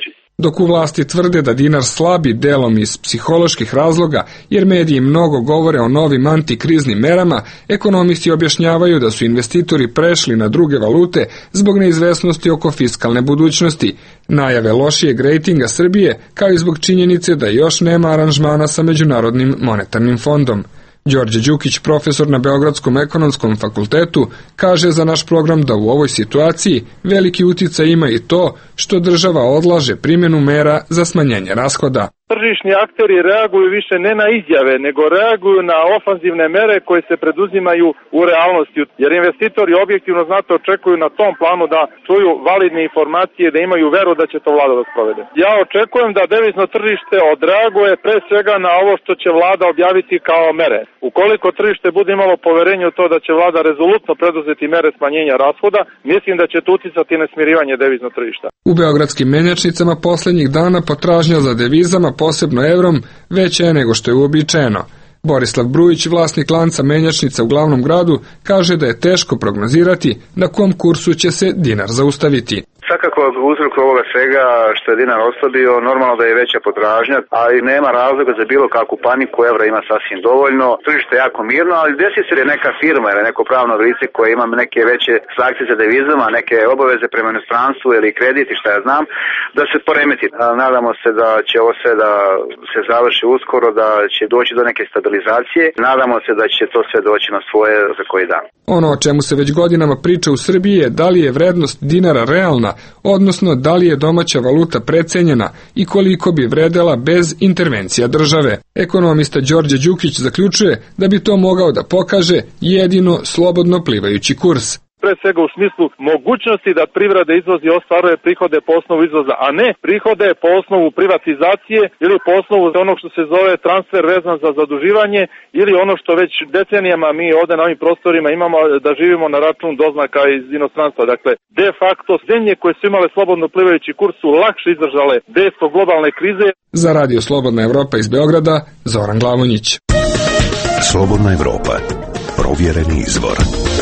Dok u vlasti tvrde da dinar slabi delom iz psiholoških razloga, jer mediji mnogo govore o novim antikriznim merama, ekonomisti objašnjavaju da su investitori prešli na druge valute zbog neizvesnosti oko fiskalne budućnosti, najave lošijeg rejtinga Srbije, kao i zbog činjenice da još nema aranžmana sa Međunarodnim monetarnim fondom. Đorđe Đukić, profesor na Beogradskom ekonomskom fakultetu, kaže za naš program da u ovoj situaciji veliki uticaj ima i to što država odlaže primjenu mera za smanjenje rashoda.
Tržišni akteri reaguju više ne na izjave, nego reaguju na ofanzivne mere koje se preduzimaju u realnosti, jer investitori objektivno znate očekuju na tom planu da čuju validne informacije, da imaju veru da će to vlada da sprovede. Ja očekujem da devizno tržište odreaguje pre svega na ovo što će vlada objaviti kao mere. Ukoliko tržište bude imalo poverenje u to da će vlada rezolutno preduzeti mere smanjenja rashoda, mislim da će to uticati na smirivanje deviznog tržišta.
U beogradskim menjačnicama posljednjih dana potražnja za devizama, posebno evrom, veća je nego što je uobičajeno. Borislav Brujić, vlasnik lanca menjačnica u glavnom gradu, kaže da je teško prognozirati na kom kursu će se dinar zaustaviti.
Svakako uzrok ovoga svega što je dinar oslabio, normalno da je veća potražnja, ali nema razloga za bilo kakvu paniku, evra ima sasvim dovoljno, tržište je jako mirno, ali desi se je neka firma ili neko pravno lice koje ima neke veće transakcije za devizama, neke obaveze prema inostranstvu ili krediti, šta ja znam, da se poremeti. Nadamo se da će ovo sve da se završi uskoro, da će doći do neke stabilizacije, nadamo se da će to sve doći na svoje za koji dan.
Ono o čemu se već godinama priča u Srbiji je da li je vrednost dinara realna, odnosno da li je domaća valuta precenjena i koliko bi vredela bez intervencija države. Ekonomista Đorđe Đukić zaključuje da bi to mogao da pokaže jedino slobodno plivajući kurs.
Pre svega u smislu mogućnosti da privreda izvozi i ostvaruje prihode po osnovu izvoza, a ne prihode po osnovu privatizacije ili po osnovu onog što se zove transfer vezan za zaduživanje ili ono što već decenijama mi ovde na ovim prostorima imamo da živimo na račun doznaka iz inostranstva. Dakle, de facto zemlje koje su imale slobodno plivajući kurs su lakše izdržale dejstvo globalne krize.
Za Radio Slobodna Evropa iz Beograda, Zoran Glavonjić.
Slobodna Evropa. Provjereni izvor.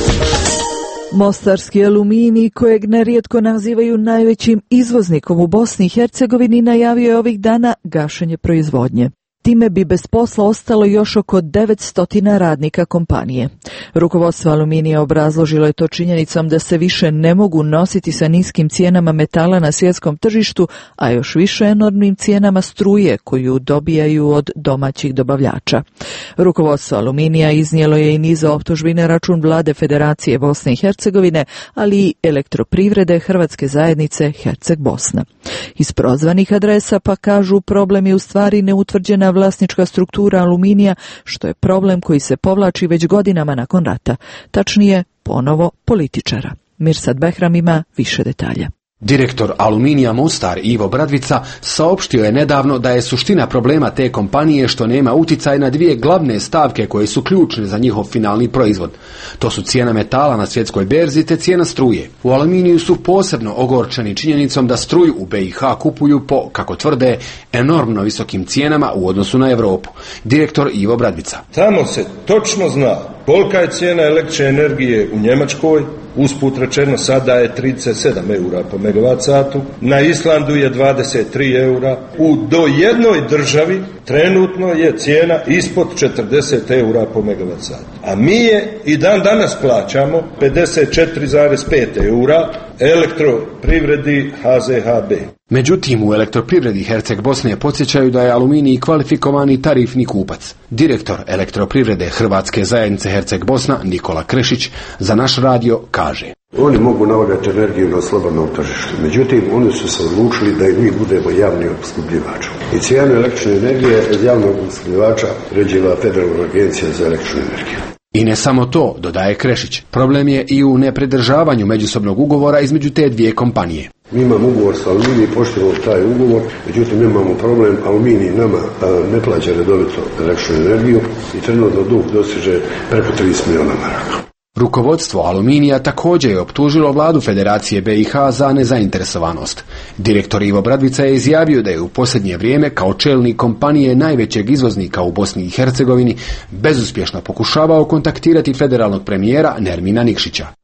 Mostarski aluminij, kojeg nerijetko nazivaju najvećim izvoznikom u Bosni i Hercegovini, najavio je ovih dana gašenje proizvodnje. Time bi bez posla ostalo još oko 900 radnika kompanije. Rukovodstvo Aluminija obrazložilo je to činjenicom da se više ne mogu nositi sa niskim cijenama metala na svjetskom tržištu, a još više enormnim cijenama struje koju dobijaju od domaćih dobavljača. Rukovodstvo Aluminija iznijelo je i niz optužbi na račun vlade Federacije Bosne i Hercegovine, ali i Elektroprivrede Hrvatske zajednice Herceg Bosna. Iz prozvanih adresa pa kažu problem je u stvari neutvrđena vlasnička struktura Aluminija, što je problem koji se povlači već godinama nakon rata. Tačnije, ponovo političara. Mirsad Behram ima više detalja.
Direktor Aluminija Mostar Ivo Bradvica saopštio je nedavno da je suština problema te kompanije što nema uticaj na dvije glavne stavke koje su ključne za njihov finalni proizvod. To su cijena metala na svjetskoj berzi te cijena struje. U Aluminiju su posebno ogorčeni činjenicom da struju u BiH kupuju po, kako tvrde, enormno visokim cijenama u odnosu na Europu. Direktor Ivo Bradvica.
Tamo se točno zna kolika je cijena električne energije u Njemačkoj, usput rečeno sada je 37 eura po megavat satu, na Islandu je 23 eura, do jednoj državi trenutno je cijena ispod 40 eura po megavat satu. A mi je i dan danas plaćamo 54,5 eura Elektroprivredi HZHB.
Međutim, u Elektroprivredi Herceg Bosne podsjećaju da je Aluminij kvalifikovani tarifni kupac. Direktor Elektroprivrede Hrvatske zajednice Herceg Bosna Nikola Krešić za naš radio kaže:
Oni mogu nabavljati energiju na slobodnom tržištu, međutim oni su se odlučili da i mi budemo javni opskrbljivač. I cijenu električne energije iz javnog opskrbljivača određiva Federalna agencija za električnu energiju.
I ne samo to, dodaje Krešić, problem je i u nepridržavanju međusobnog ugovora između te dvije kompanije.
Mi imamo ugovor s Aluminij, poštujemo taj ugovor, međutim imamo problem, Aluminij nama ne plaća redovito električnu energiju i trenutno dug dostiže preko 30 milijuna maraka.
Rukovodstvo Aluminija također je optužilo vladu Federacije BiH za nezainteresovanost. Direktor Ivo Bradvica je izjavio da je u posljednje vrijeme kao čelnik kompanije najvećeg izvoznika u Bosni i Hercegovini bezuspješno pokušavao kontaktirati federalnog premijera Nermina Nikšića.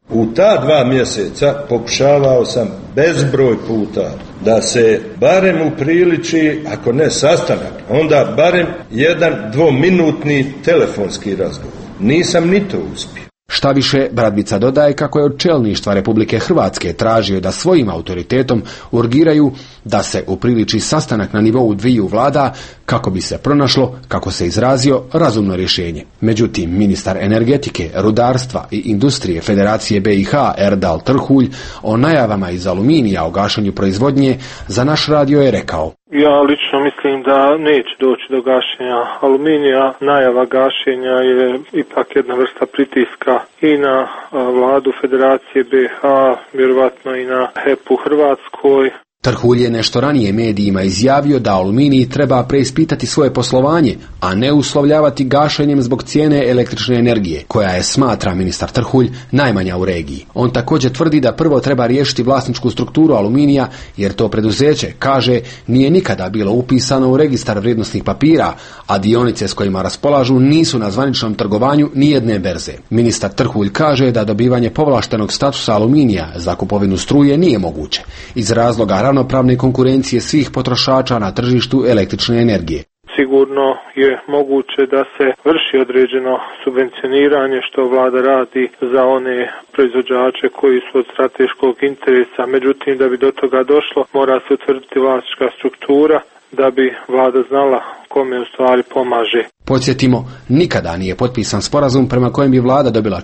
U ta 2 mjeseca pokušavao sam bezbroj puta da se barem upriliči, ako ne sastanak, onda barem jedan 2-minutni telefonski razgovor. Nisam ni to uspio.
Šta više, Bradvica dodaje kako je od čelništva Republike Hrvatske tražio da svojim autoritetom urgiraju da se upriliči sastanak na nivou dviju vlada kako bi se pronašlo, kako se izrazio, razumno rješenje. Međutim, ministar energetike, rudarstva i industrije Federacije BiH Erdal Trhulj o najavama iz aluminija o gašenju proizvodnje za naš radio je rekao:
Ja lično mislim da neće doći do gašenja aluminija. Najava gašenja je ipak jedna vrsta pritiska i na vladu Federacije BiH, vjerovatno i na HEP u Hrvatskoj.
Trhulj je nešto ranije medijima izjavio da Aluminij treba preispitati svoje poslovanje, a ne uslovljavati gašenjem zbog cijene električne energije, koja je, smatra ministar Trhulj, najmanja u regiji. On također tvrdi da prvo treba riješiti vlasničku strukturu Aluminija, jer to preduzeće, kaže, nije nikada bilo upisano u registar vrijednosnih papira, a dionice s kojima raspolažu nisu na zvaničnom trgovanju nijedne berze. Ministar Trhulj kaže da dobivanje povlaštenog statusa Aluminija za kupovinu struje nije moguće, iz razloga ravnopravne konkurencije svih potrošača na tržištu električne energije.
Sigurno je moguće da se vrši određeno subvencioniranje što vlada radi za one proizvođače koji su od strateškog interesa. Međutim, da bi do toga došlo, mora se utvrditi vlasnička struktura da bi vlada znala kome u stvari pomaže.
Podsjetimo, nikada nije potpisan sporazum prema kojem bi vlada dobila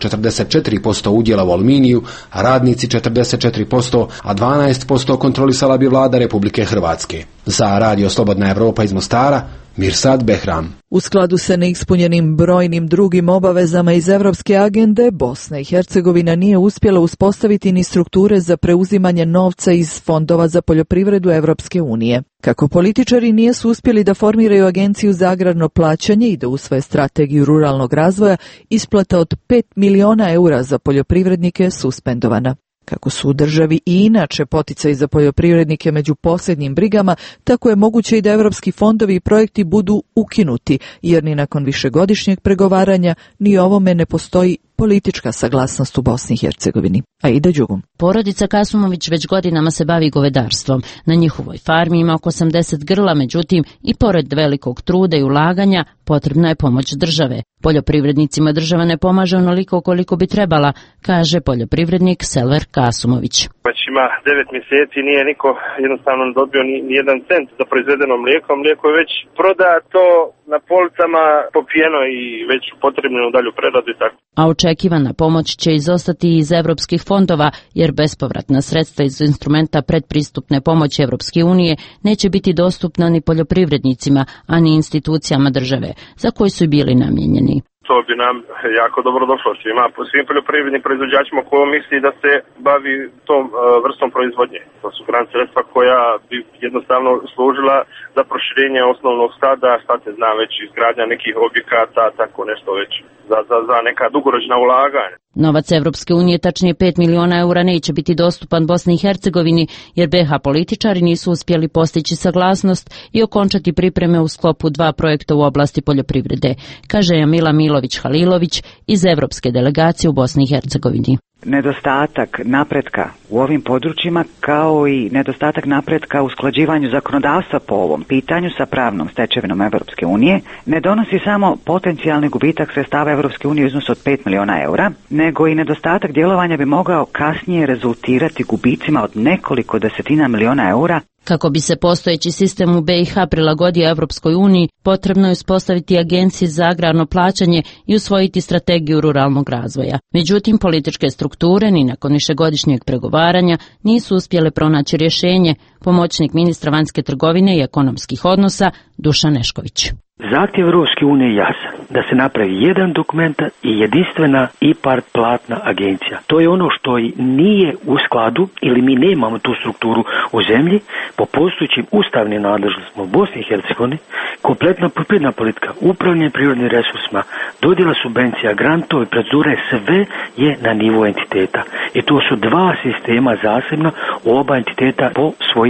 44% udjela u Aluminiju, a radnici 44%, a 12% kontrolisala bi vlada Republike Hrvatske. Za Radio Slobodna Evropa iz Mostara, Mirsad Behram.
U skladu sa neispunjenim brojnim drugim obavezama iz Evropske agende, Bosna i Hercegovina nije uspjela uspostaviti ni strukture za preuzimanje novca iz fondova za poljoprivredu Evropske unije. Kako političari nisu uspjeli da formiraju agenciju za agrarno plaćanje i da usvoje strategiju ruralnog razvoja, isplata od 5 miliona eura za poljoprivrednike je suspendovana. Kako su u državi i inače poticaji za poljoprivrednike među posljednjim brigama, tako je moguće i da evropski fondovi i projekti budu ukinuti, jer ni nakon višegodišnjeg pregovaranja ni ovome ne postoji politička saglasnost u Bosni i Hercegovini. Aida Đugum.
Porodica Kasumović već godinama se bavi govedarstvom. Na njihovoj farmi ima oko 80 grla, međutim i pored velikog truda i ulaganja potrebna je pomoć države. Poljoprivrednicima država ne pomaže onoliko koliko bi trebala, kaže poljoprivrednik Selver Kasumović.
Već ima 9 mjeseci, nije niko jednostavno dobio ni jedan cent za proizvedeno mlijeko. Mlijeko je već prodato na policama, popijeno i već upotrebljeno u dalju preradu i tako.
A očekivana pomoć će izostati iz evropskih fondova, jer bespovratna sredstva iz instrumenta predpristupne pomoći Evropske unije neće biti dostupna ni poljoprivrednicima, a ni institucijama države, za koji su i bili namijenjeni.
To bi nam jako dobro došlo svim poljoprivrednim proizvođačima koji misli da se bavi tom vrstom proizvodnje. To su grant sredstva koja bi jednostavno služila za proširenje osnovnog stada, šta se zna već izgradnja nekih objekata, tako nešto već za neka dugoročna ulaganja.
Novac Evropske unije, tačnije 5 miliona eura, neće biti dostupan Bosni i Hercegovini, jer BiH političari nisu uspjeli postići saglasnost i okončati pripreme u sklopu 2 projekta u oblasti poljoprivrede, kaže Jamila Milović-Halilović iz Evropske delegacije u Bosni i Hercegovini.
Nedostatak napretka u ovim područjima, kao i nedostatak napretka u usklađivanju zakonodavstva po ovom pitanju sa pravnom stečevinom Evropske unije, ne donosi samo potencijalni gubitak sredstava Evropske unije u iznosu od 5 miliona eura, nego i nedostatak djelovanja bi mogao kasnije rezultirati gubicima od nekoliko desetina miliona eura.
Kako bi se postojeći sistem u BiH prilagodio Evropskoj uniji, potrebno je uspostaviti agencije za agrarno plaćanje i usvojiti strategiju ruralnog razvoja. Međutim, političke strukture ni nakon višegodišnjeg pregovaranja nisu uspjele pronaći rješenje, pomoćnik ministra vanjske trgovine i ekonomskih odnosa Dušan Nešković.
Zahtjev Europske unije je jasan, da se napravi jedan dokument i jedinstvena IPARD platna agencija. To je ono što nije u skladu ili mi nemamo tu strukturu u zemlji. Po postojećim ustavnim nadležnostima u Bosni i Hercegovini, kompletna poljoprivredna politika, upravljanje prirodnim resursima, dodjela subvencija, grantovi, procedure, sve je na nivou entiteta. I to su 2 sistema zasebno, oba entiteta po svojim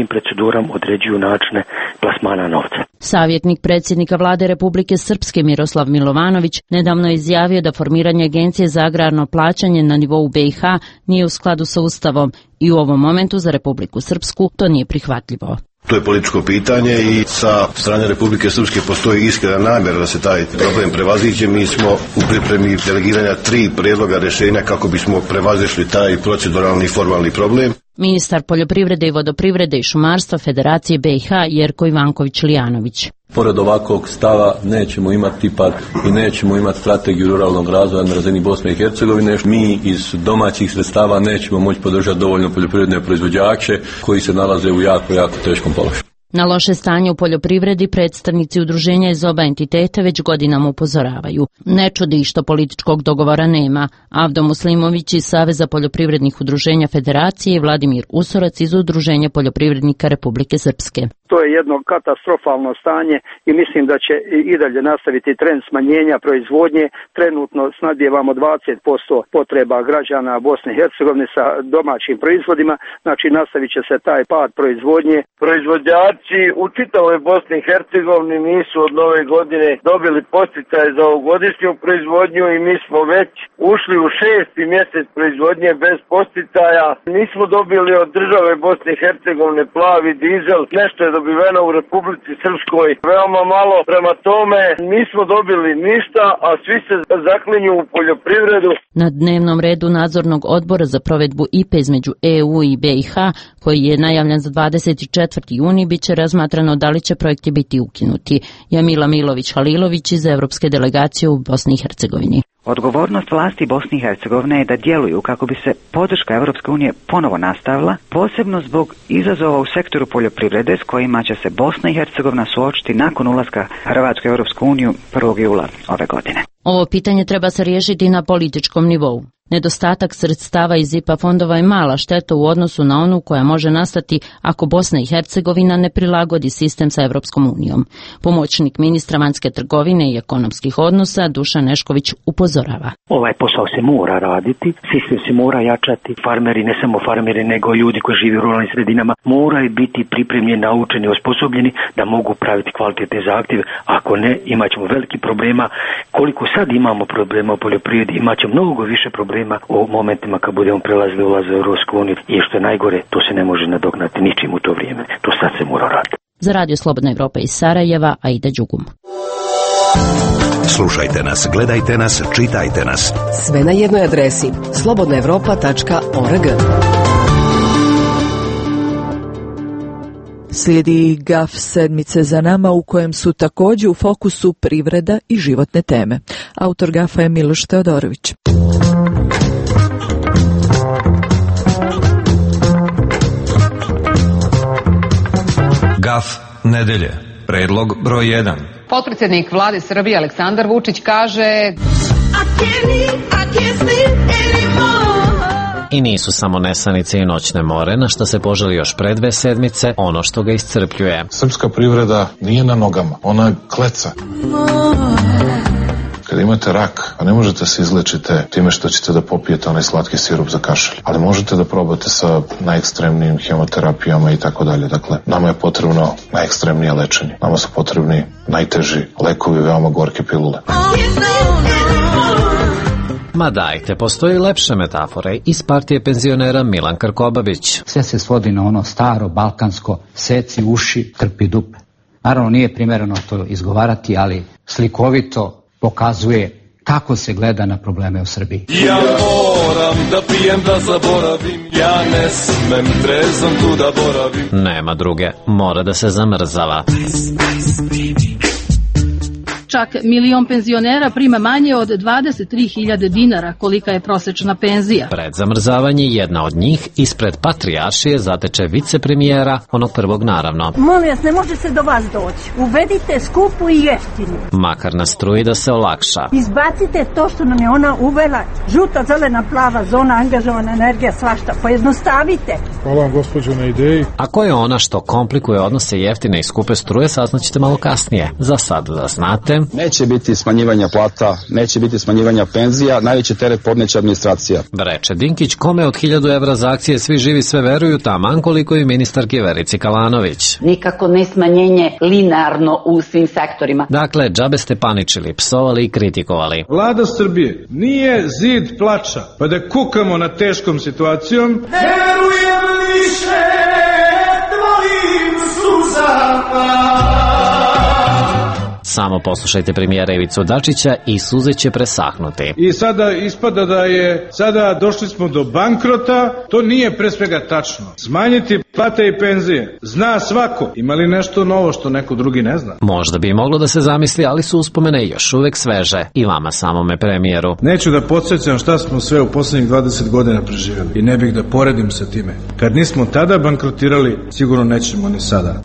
svojim proceduram određuju načine plasmana novca.
Savjetnik predsjednika vlade Republike Srpske Miroslav Milovanović nedavno je izjavio da formiranje Agencije za agrarno plaćanje na nivou BiH nije u skladu sa Ustavom i u ovom momentu za Republiku Srpsku to nije prihvatljivo.
To je političko pitanje i sa strane Republike Srpske postoji iskrena namjera da se taj problem prevaziđe. Mi smo u pripremi delegiranja 3 prijedloga rješenja kako bismo prevazišli taj proceduralni i formalni problem.
Ministar poljoprivrede i vodoprivrede i šumarstva Federacije BiH Jerko Ivanković-Lijanović.
Pored ovakvog stava nećemo imati ipak i nećemo imati strategiju ruralnog razvoja na razini Bosne i Hercegovine. Mi iz domaćih sredstava nećemo moći podržati dovoljno poljoprivredne proizvođače koji se nalaze u jako teškom položaju.
Na loše stanje u poljoprivredi predstavnici udruženja iz oba entiteta već godinama upozoravaju. Ne čudi što političkog dogovora nema. Avdo Muslimović iz Saveza poljoprivrednih udruženja Federacije i Vladimir Usorac iz Udruženja poljoprivrednika Republike Srpske.
To je jedno katastrofalno stanje i mislim da će i dalje nastaviti trend smanjenja proizvodnje. Trenutno snadbijevamo 20% potreba građana Bosne i Hercegovine sa domaćim proizvodima, znači nastavit će se taj pad proizvodnje.
Proizvođači u čitavoj Bosni i Hercegovini nisu od nove godine dobili posticaje za ovogodišnju proizvodnju i mi smo već ušli u 6. mjesec proizvodnje bez posticaja. Nismo dobili od države Bosne i Hercegovine plavi dizel, nešto je dobiveno u Republici Srpskoj veoma malo, prema tome nismo dobili ništa, a svi se zaklinju u poljoprivredu.
Na dnevnom redu nadzornog odbora za provedbu IPA između EU i BiH, koji je najavljen za 24. juni, bit će razmatrano da li će projekti biti ukinuti. Jamila Milović-Halilović iz Evropske delegacije u Bosni i Hercegovini.
Odgovornost vlasti Bosne i Hercegovine je da djeluju kako bi se podrška Europske unije ponovo nastavila, posebno zbog izazova u sektoru poljoprivrede s kojima će se Bosna i Hercegovina suočiti nakon ulaska Hrvatske u Europsku uniju 1. jula ove godine.
Ovo pitanje treba se riješiti na političkom nivou. Nedostatak sredstava iz IPA fondova je mala šteta u odnosu na onu koja može nastati ako Bosna i Hercegovina ne prilagodi sistem sa Europskom unijom. Pomoćnik ministra vanjske trgovine i ekonomskih odnosa Dušan Nešković upozorava.
Ovaj posao se mora raditi, sistem se mora jačati, farmeri, ne samo farmeri, nego ljudi koji žive u ruralnim sredinama moraju biti pripremljeni, naučeni, osposobljeni da mogu praviti kvalitetne zahtjeve. Ako ne, imat ćemo veliki problema. Koliko sad imamo problema u poljoprivredi, imat ćemo mnogo više problema u momentima kad budemo prelazili ulaz u Europsku uniju i što je najgore, to se ne može nadoknati ničim u to vrijeme. To sad se mora raditi.
Za Radio Slobodna Evropa iz Sarajeva, Aida Đugum.
Slušajte nas, gledajte nas, čitajte nas.
Sve na jednoj adresi slobodnaevropa.org.
Slijedi GAF sedmice za nama u kojem su također u fokusu privreda i životne teme. Autor GAF-a je Miloš Teodorović.
GAF nedelje. Predlog broj 1.
Potpredsjednik vlade Srbije Aleksandar Vučić kaže:
I nisu samo nesanice i noćne more, na što se poželi još pre 2 sedmice, ono što ga iscrpljuje.
Srpska privreda nije na nogama, ona kleca. Kad imate rak, a ne možete se izlečite time što ćete da popijete onaj slatki sirup za kašalj, ali možete da probate sa najekstremnijim hemoterapijama i tako dalje. Dakle, nama je potrebno najekstremnije lečenje. Nama su potrebni najteži lekovi, veoma gorke pilule.
Ma dajte, postoji lepše metafore. Iz partije penzionera Milan Krkobabić.
Sve se svodi na ono staro balkansko: seci uši, trpi dupe. Naravno nije primjereno to izgovarati, ali slikovito pokazuje kako se gleda na probleme u Srbiji.
Ja moram da pijem da zaboravim, ja ne smem trezom tu da boravim.
Nema druge, mora da se zamrzava.
Čak 1 milion penzionera prima manje od 23.000 dinara, kolika je prosečna penzija.
Pred zamrzavanje jedna od njih ispred Patrijaršije zateče vicepremijera, onog prvog naravno.
Molim vas, ne može se do vas doći. Uvedite skupu i jeftinu.
Makar na struji da se olakša.
Izbacite to što nam je ona uvela. Žuta, zelena, plava zona, angažovana energija, svašta. Pojednostavite.
Hvala vam, gospođo, na ideji.
A ko je ona što komplikuje odnose jeftine i skupe struje, saznaćete malo kasnije. Za sad da znate,
Neće biti smanjivanja plata, neće biti smanjivanja penzija, najveći teret podneće administracija.
Reče Dinkić, kome od 1000 evra za akcije Svi živi sve veruju, taman koliko i ministarki Verici Kalanović.
Nikako ne smanjenje linearno u svim sektorima.
Dakle, džabe ste paničili, psovali i kritikovali.
Vlada Srbije nije zid plača, pa da kukamo na teškom situacijom.
Ne verujem više tvojim suzama.
Samo poslušajte premijera Ivicu Dačića i suze će presahnuti.
I sada ispada da je, sada došli smo do bankrota, to nije pre svega tačno. Smanjiti plate i penzije. Zna svako. Ima li nešto novo što neko drugi ne zna?
Možda bi moglo da se zamisli, ali su uspomene još uvek sveže. I vama samome premijeru.
Neću da podsjećam šta smo sve u poslednjih 20 godina preživjeli. I ne bih da poredim sa time. Kad nismo tada bankrotirali, sigurno nećemo ni sada.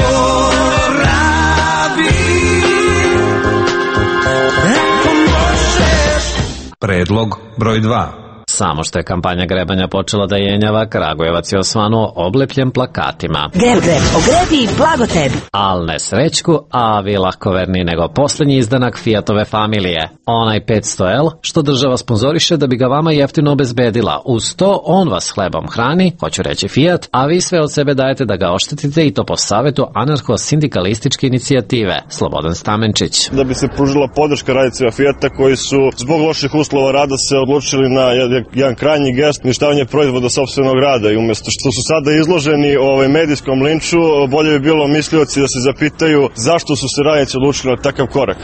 Predlog broj 2.
Samo što je kampanja grebanja počela da jenjava, Kragujevac je osvanuo oblepljen plakatima.
Greb, ogrebi i blago tebi.
Al ne srećku, a vi lahkoverni nego posljednji izdanak Fiatove familije. Onaj 500L, što država sponzoriše da bi ga vama jeftino obezbedila. Uz to, on vas hlebom hrani, hoću reći Fiat, a vi sve od sebe dajete da ga oštetite i to po savjetu anarcho-sindikalističke inicijative. Slobodan Stamenčić.
Da bi se pružila podrška radnicima Fiata koji su zbog loših uslova rada se odlučili na jedan krajnji gest, uništavanje proizvoda sopstvenog rada i umjesto što su sada izloženi medijskom linču, bolje bi bilo mislioci da se zapitaju zašto su se radnici odlučili na takav korak.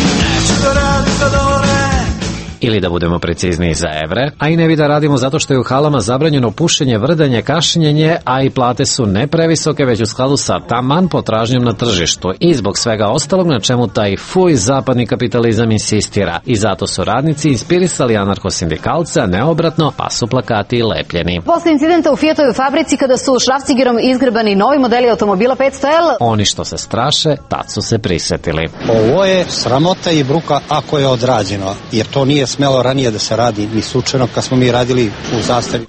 Ili da budemo precizniji za evre, a i ne bi da radimo zato što je u halama zabranjeno pušenje, vrdanje, kašljenje, a i plate su ne previsoke, već u skladu sa taman potražnjom na tržištu i zbog svega ostalog na čemu taj fuj zapadni kapitalizam insistira. I zato su radnici inspirisali anarcho-sindikalce, a ne obratno, pa su plakati lepljeni.
Posle incidenta u Fiatovoj fabrici kada su šrafcigerom izgrebani novi modeli automobila 500L,
oni što se straše, tad su se prisetili.
Ovo je sramota i bruka ako je odrađeno, jer to nije smelo ranije da se radi ni slučajno kad smo mi radili u Zastavi.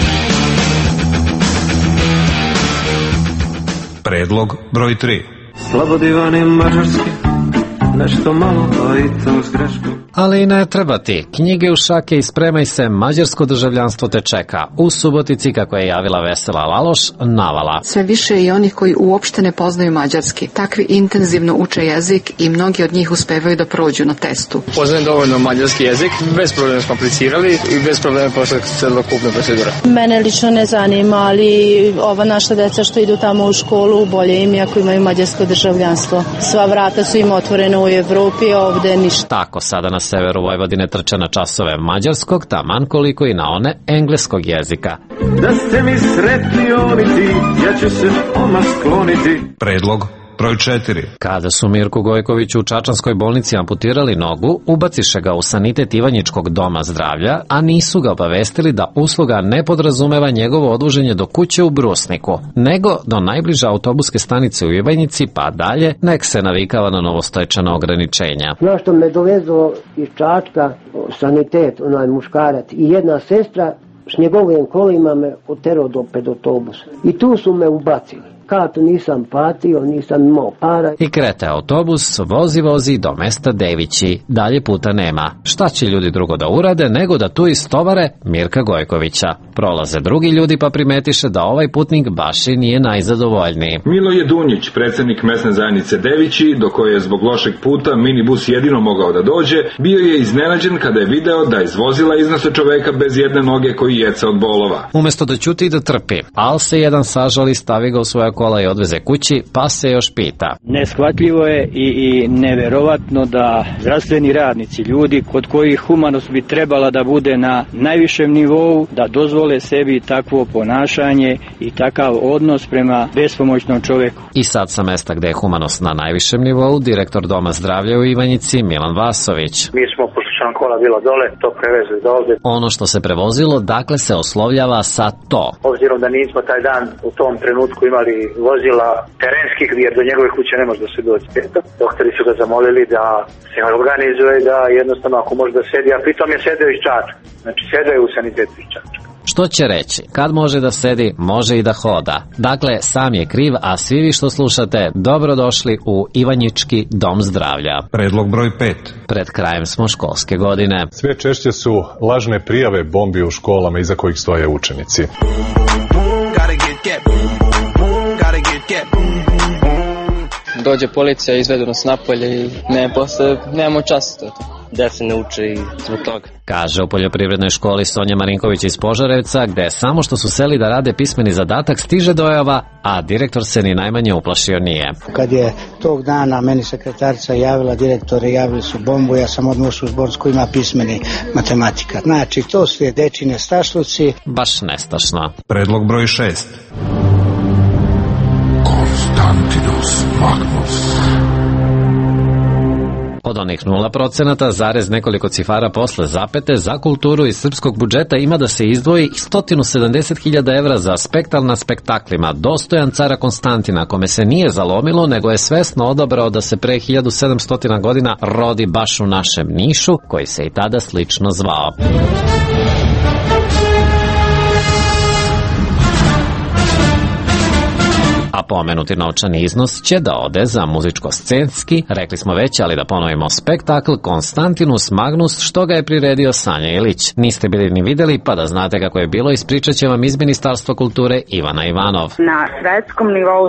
Predlog broj 3.
Slobodivani mađarski, nešto malo, a i to s greškom.
Ali ne treba ti. Knjige u šake i spremaj se, mađarsko državljanstvo te čeka. U Subotici, kako je javila Vesela Laloš, navala.
Sve više je i onih koji uopšte ne poznaju mađarski. Takvi intenzivno uče jezik i mnogi od njih uspevaju da prođu na testu.
Poznajem dovoljno mađarski jezik, bez problema smo aplicirali i bez problema posle celokupne procedure.
Mene lično ne zanima, ali ova naša deca što idu tamo u školu, bolje im je ako imaju mađarsko državljanstvo. Sva vrata su im otvorena u Evropi, ovde ništa.
Tako sada na severu Vojvodine trče na časove mađarskog, taman koliko i na one engleskog jezika.
Da ste mi sretni oniti, ja ću se odmah skloniti.
Predlog broj 4.
Kada su Mirku Gojkoviću u čačanskoj bolnici amputirali nogu, ubaciše ga u sanitet Ivanjičkog doma zdravlja, a nisu ga obavestili da usluga ne podrazumeva njegovo odvoženje do kuće u Brusniku, nego do najbliže autobuske stanice u Ivanjici, pa dalje, nek se navikava na novostojčana ograničenja.
Znaš što me dovezlo iz Čačka, sanitet, onaj muškarac i jedna sestra s njegovim kolima me oterao do pedotobusa. I tu su me ubacili. Kartu nisam platio, nisam imao para.
I krete autobus, vozi do mesta Devići. Dalje puta nema. Šta će ljudi drugo da urade nego da tu istovare Mirka Gojkovića. Prolaze drugi ljudi pa primetiše da ovaj putnik baš i nije najzadovoljniji.
Miloje Dunjić, predsjednik mesne zajednice Devići, do koje je zbog lošeg puta minibus jedino mogao da dođe, bio je iznenađen kada je video da iz vozila iznose čoveka bez jedne noge koji jeca od bolova.
Umesto da ćuti i da trpi, al se jedan sažali, stavi ga u svoja kola i odveze kući, pa se još pita.
Neshvatljivo je i neverovatno da zdravstveni radnici, ljudi kod kojih humanost bi trebala da bude na najvišem nivou, da dozvole sebi takvo ponašanje i takav odnos prema bespomoćnom čoveku.
I sad sa mesta gde je humanost na najvišem nivou, direktor Doma zdravlja u Ivanjici, Milan Vasović.
Mi smo, pošto nam kola bila dole, to prevezli do ovde.
Ono što se prevozilo, dakle se oslovljava sa to.
Obzirom da nismo taj dan u tom trenutku imali vozila terenskih, jer do njegove kuće ne može da se dođe. Doktori su ga zamolili da se organizuje, da jednostavno ako može da sedi, a pritom je sedeo iz Čačka. Znači sedeo je u sanitetu iz Čačka.
Što će reći, kad može da sedi, može i da hoda. Dakle, sam je kriv, a svi vi što slušate, dobrodošli u Ivanjički dom zdravlja.
Predlog broj 5.
Pred krajem smo školske godine.
Sve češće su lažne prijave bombi u školama iza kojih stoje učenici.
Dođe policija, izvedu nas napolje i nemamo čas. Deca ne uče i zbog toga.
Kaže u poljoprivrednoj školi Sonja Marinković iz Požarevca, gde samo što su seli da rade pismeni zadatak stiže dojava, a direktor se ni najmanje uplašio nije.
Kad je tog dana meni sekretarica javila, direktore javili su bombu, ja sam odmah u Zborsku, ima pismeni matematika. Znači, to su je dečine stašluci.
Baš nestašno.
Predlog broj 6.
Konstantinus Magnus. Od onih 0%, zarez nekoliko cifara posle zapete, za kulturu iz srpskog budžeta ima da se izdvoji 170.000 evra za spektakl na spektaklima, dostojan cara Konstantina, kome se nije zalomilo, nego je svesno odabrao da se pre 1700 godina rodi baš u našem Nišu, koji se i tada slično zvao. A pomenuti novčani iznos će da ode za muzičko-scenski, rekli smo već, ali da ponovimo, spektakl Konstantinus Magnus, što ga je priredio Sanja Ilić. Niste bili ni videli, pa da znate kako je bilo, ispričat će vam iz Ministarstva kulture Ivana Ivanov.
Na svetskom nivou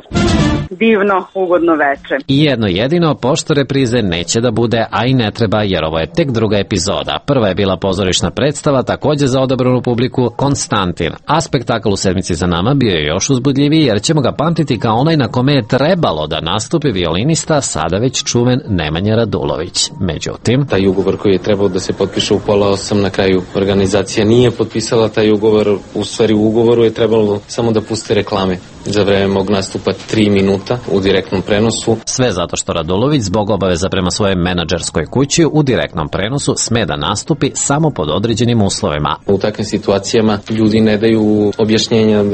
divno, ugodno veče.
I jedno jedino, pošto reprize neće da bude, a i ne treba, jer ovo je tek druga epizoda. Prva je bila pozorišna predstava, takođe za odabranu publiku, Konstantin. A spektakl u sedmici za nama bio je još uzbudljiviji, jer ćemo ga pamtiti kao onaj na kome je trebalo da nastupi violinista, sada već čuven Nemanja Radulović. Međutim,
taj ugovor koji je trebao da se potpiše u 7:30 na kraju organizacija nije potpisala taj ugovor. U stvari u ugovoru je trebalo samo da puste reklame za vreme mog nastupa 3 minuta u direktnom prenosu.
Sve zato što Radulović zbog obaveza prema svojoj menadžerskoj kući u direktnom prenosu sme da nastupi samo pod određenim uslovima.
U takvim situacijama ljudi ne daju objašnjenja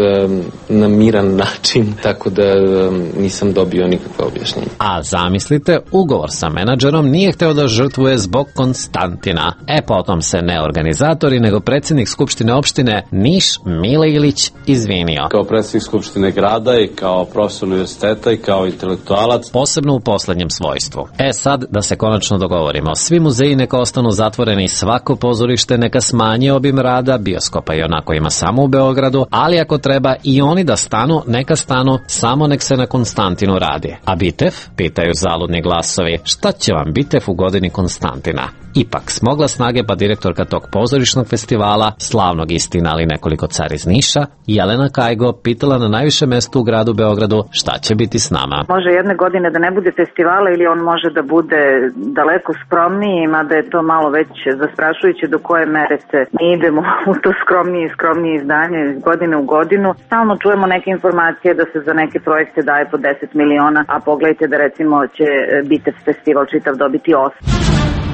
na miran način, tako da nisam dobio nikakve objašnjenja.
A zamislite, ugovor sa menadžerom nije hteo da žrtvuje zbog Konstantina. Potom se ne organizatori, nego predsjednik Skupštine opštine Niš, Mile Ilić, izvinio.
Kao predsjednik Skupštine grada i kao profesor univerziteta i kao intelektualac.
Posebno u poslednjem svojstvu. Sad da se konačno dogovorimo. Svi muzeji neka ostanu zatvoreni, svako pozorište neka smanji obim rada, bioskopa i onako ima samo u Beogradu, ali ako treba i oni da stanu, neka stanu, samo nek se na Konstantinu radi. A Bitev? Pitaju zaludni glasovi. Šta će vam Bitev u godini Konstantina? Ipak smogla snage pa direktorka tog pozorišnog festivala, slavnog istina, ali nekoliko car iz Niša, Jelena Kajgo, pitala na najvišem mestu u gradu Beogradu šta će biti s nama.
Može jedne godine da ne bude festivala ili on može da bude daleko skromniji, mada je to malo već zastrašujuće do koje mere se mi idemo u to skromnije izdanje iz godine u godinu. Stalno čujemo neke informacije da se za neke projekte daje po 10 miliona, a pogledajte da recimo će Bitev festival čitav dobiti 8.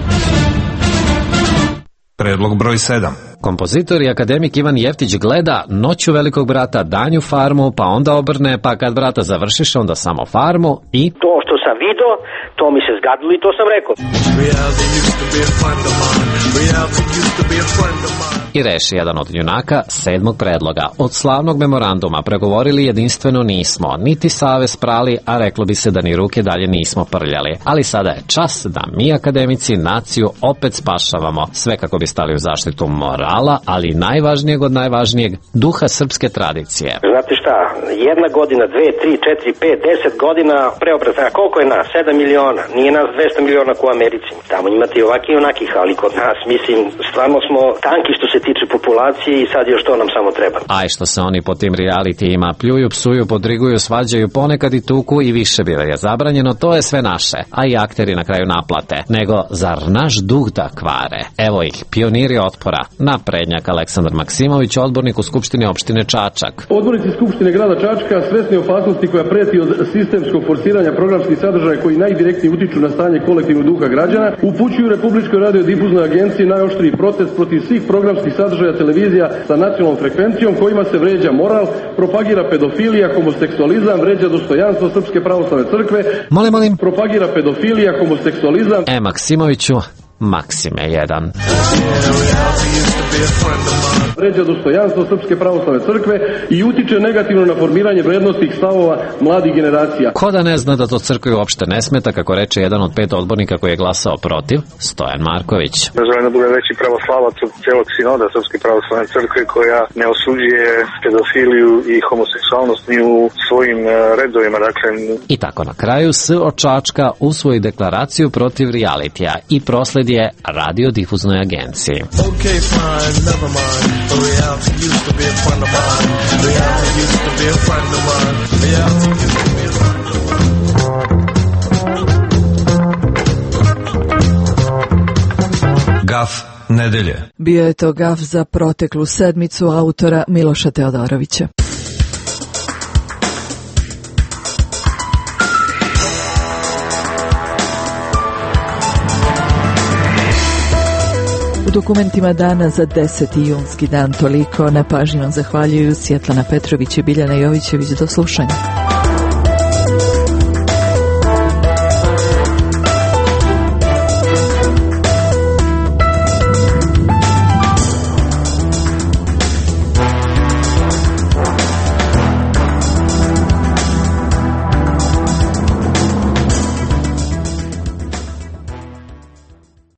Predlog broj 7.
Kompozitor i akademik Ivan Jeftić gleda Noću velikog brata, Danju farmu, pa onda obrne, pa kad brata završiš, onda samo farmu i...
To što sam video, to mi se zgadilo i to sam rekao.
I reši jedan od junaka 7. predloga. Od slavnog memoranduma pregovorili jedinstveno nismo, niti savez prali, a reklo bi se da ni ruke dalje nismo prljali. Ali sada je čas da mi akademici naciju opet spašavamo, sve kako bi stali u zaštitu morala, ali najvažnijeg od najvažnijeg, duha srpske tradicije.
Znate šta, jedna godina, 2, 3, 4, 5, 10 godina preobrazna, koliko je nas? 7 miliona, nije nas 200 miliona ko u Americi. Tamo imate i ovakih i onakih, ali kod nas, mislim, stvarno smo tanki što se tiče populacije i sad još to nam samo treba.
Aj što se oni po tim realitijima pljuju, psuju, podriguju, svađaju, ponekad i tuku i više bila je zabranjeno, to je sve naše, a i akteri na kraju naplate. Nego, zar naš duh da kvare? Evo ih, pioniri otpora. Naprednjak Aleksandar Maksimović, odbornik u Skupštini opštine Čačak.
Odbornici Skupštine grada Čačka, svesni opasnosti koja preti od sistemskog forsiranja programskih sadržaja koji najdirektnije utiču na stanje kolektivnog duha građana, upućuju Republičkoj radiodifuznoj agenciji najoštriji protest protiv svih programskih sadržaja televizija sa nacionalnom frekvencijom kojima se vređa moral, propagira pedofilija, homoseksualizam, vređa dostojanstvo Srpske pravoslavne crkve.
Molim.
Propagira pedofilija, homoseksualizam.
Maksimoviću, Maksime 1.
Vređa dostojanstvo Srpske pravoslavne crkve i utiče negativno na formiranje vrednostih stavova mladih generacija.
Ko da ne zna da to crkvi uopšte ne smeta, kako reče jedan od 5 odbornika koji je glasao protiv, Stojan Marković.
Želim da bude veći pravoslavac od celog sinoda Srpske pravoslavne crkve, koja ne osuđuje pedofiliju i homoseksualnost ni u svojim redovima.
I tako na kraju S od Čačka usvoji deklaraciju protiv realitija i prosled je radiodifuznoj agenciji.
Okay, fine, never mind. The reality used to be a friend of mine. The reality used to be a friend of mine. The reality used to be a friend of mine.
Gaf nedelje.
Bio je to gaf za proteklu sedmicu autora Miloša Teodorovića. U dokumentima dana za 10. junski dan toliko. Na pažnji vam zahvaljuju Svjetlana Petrović i Biljana Jovićević. Do slušanja.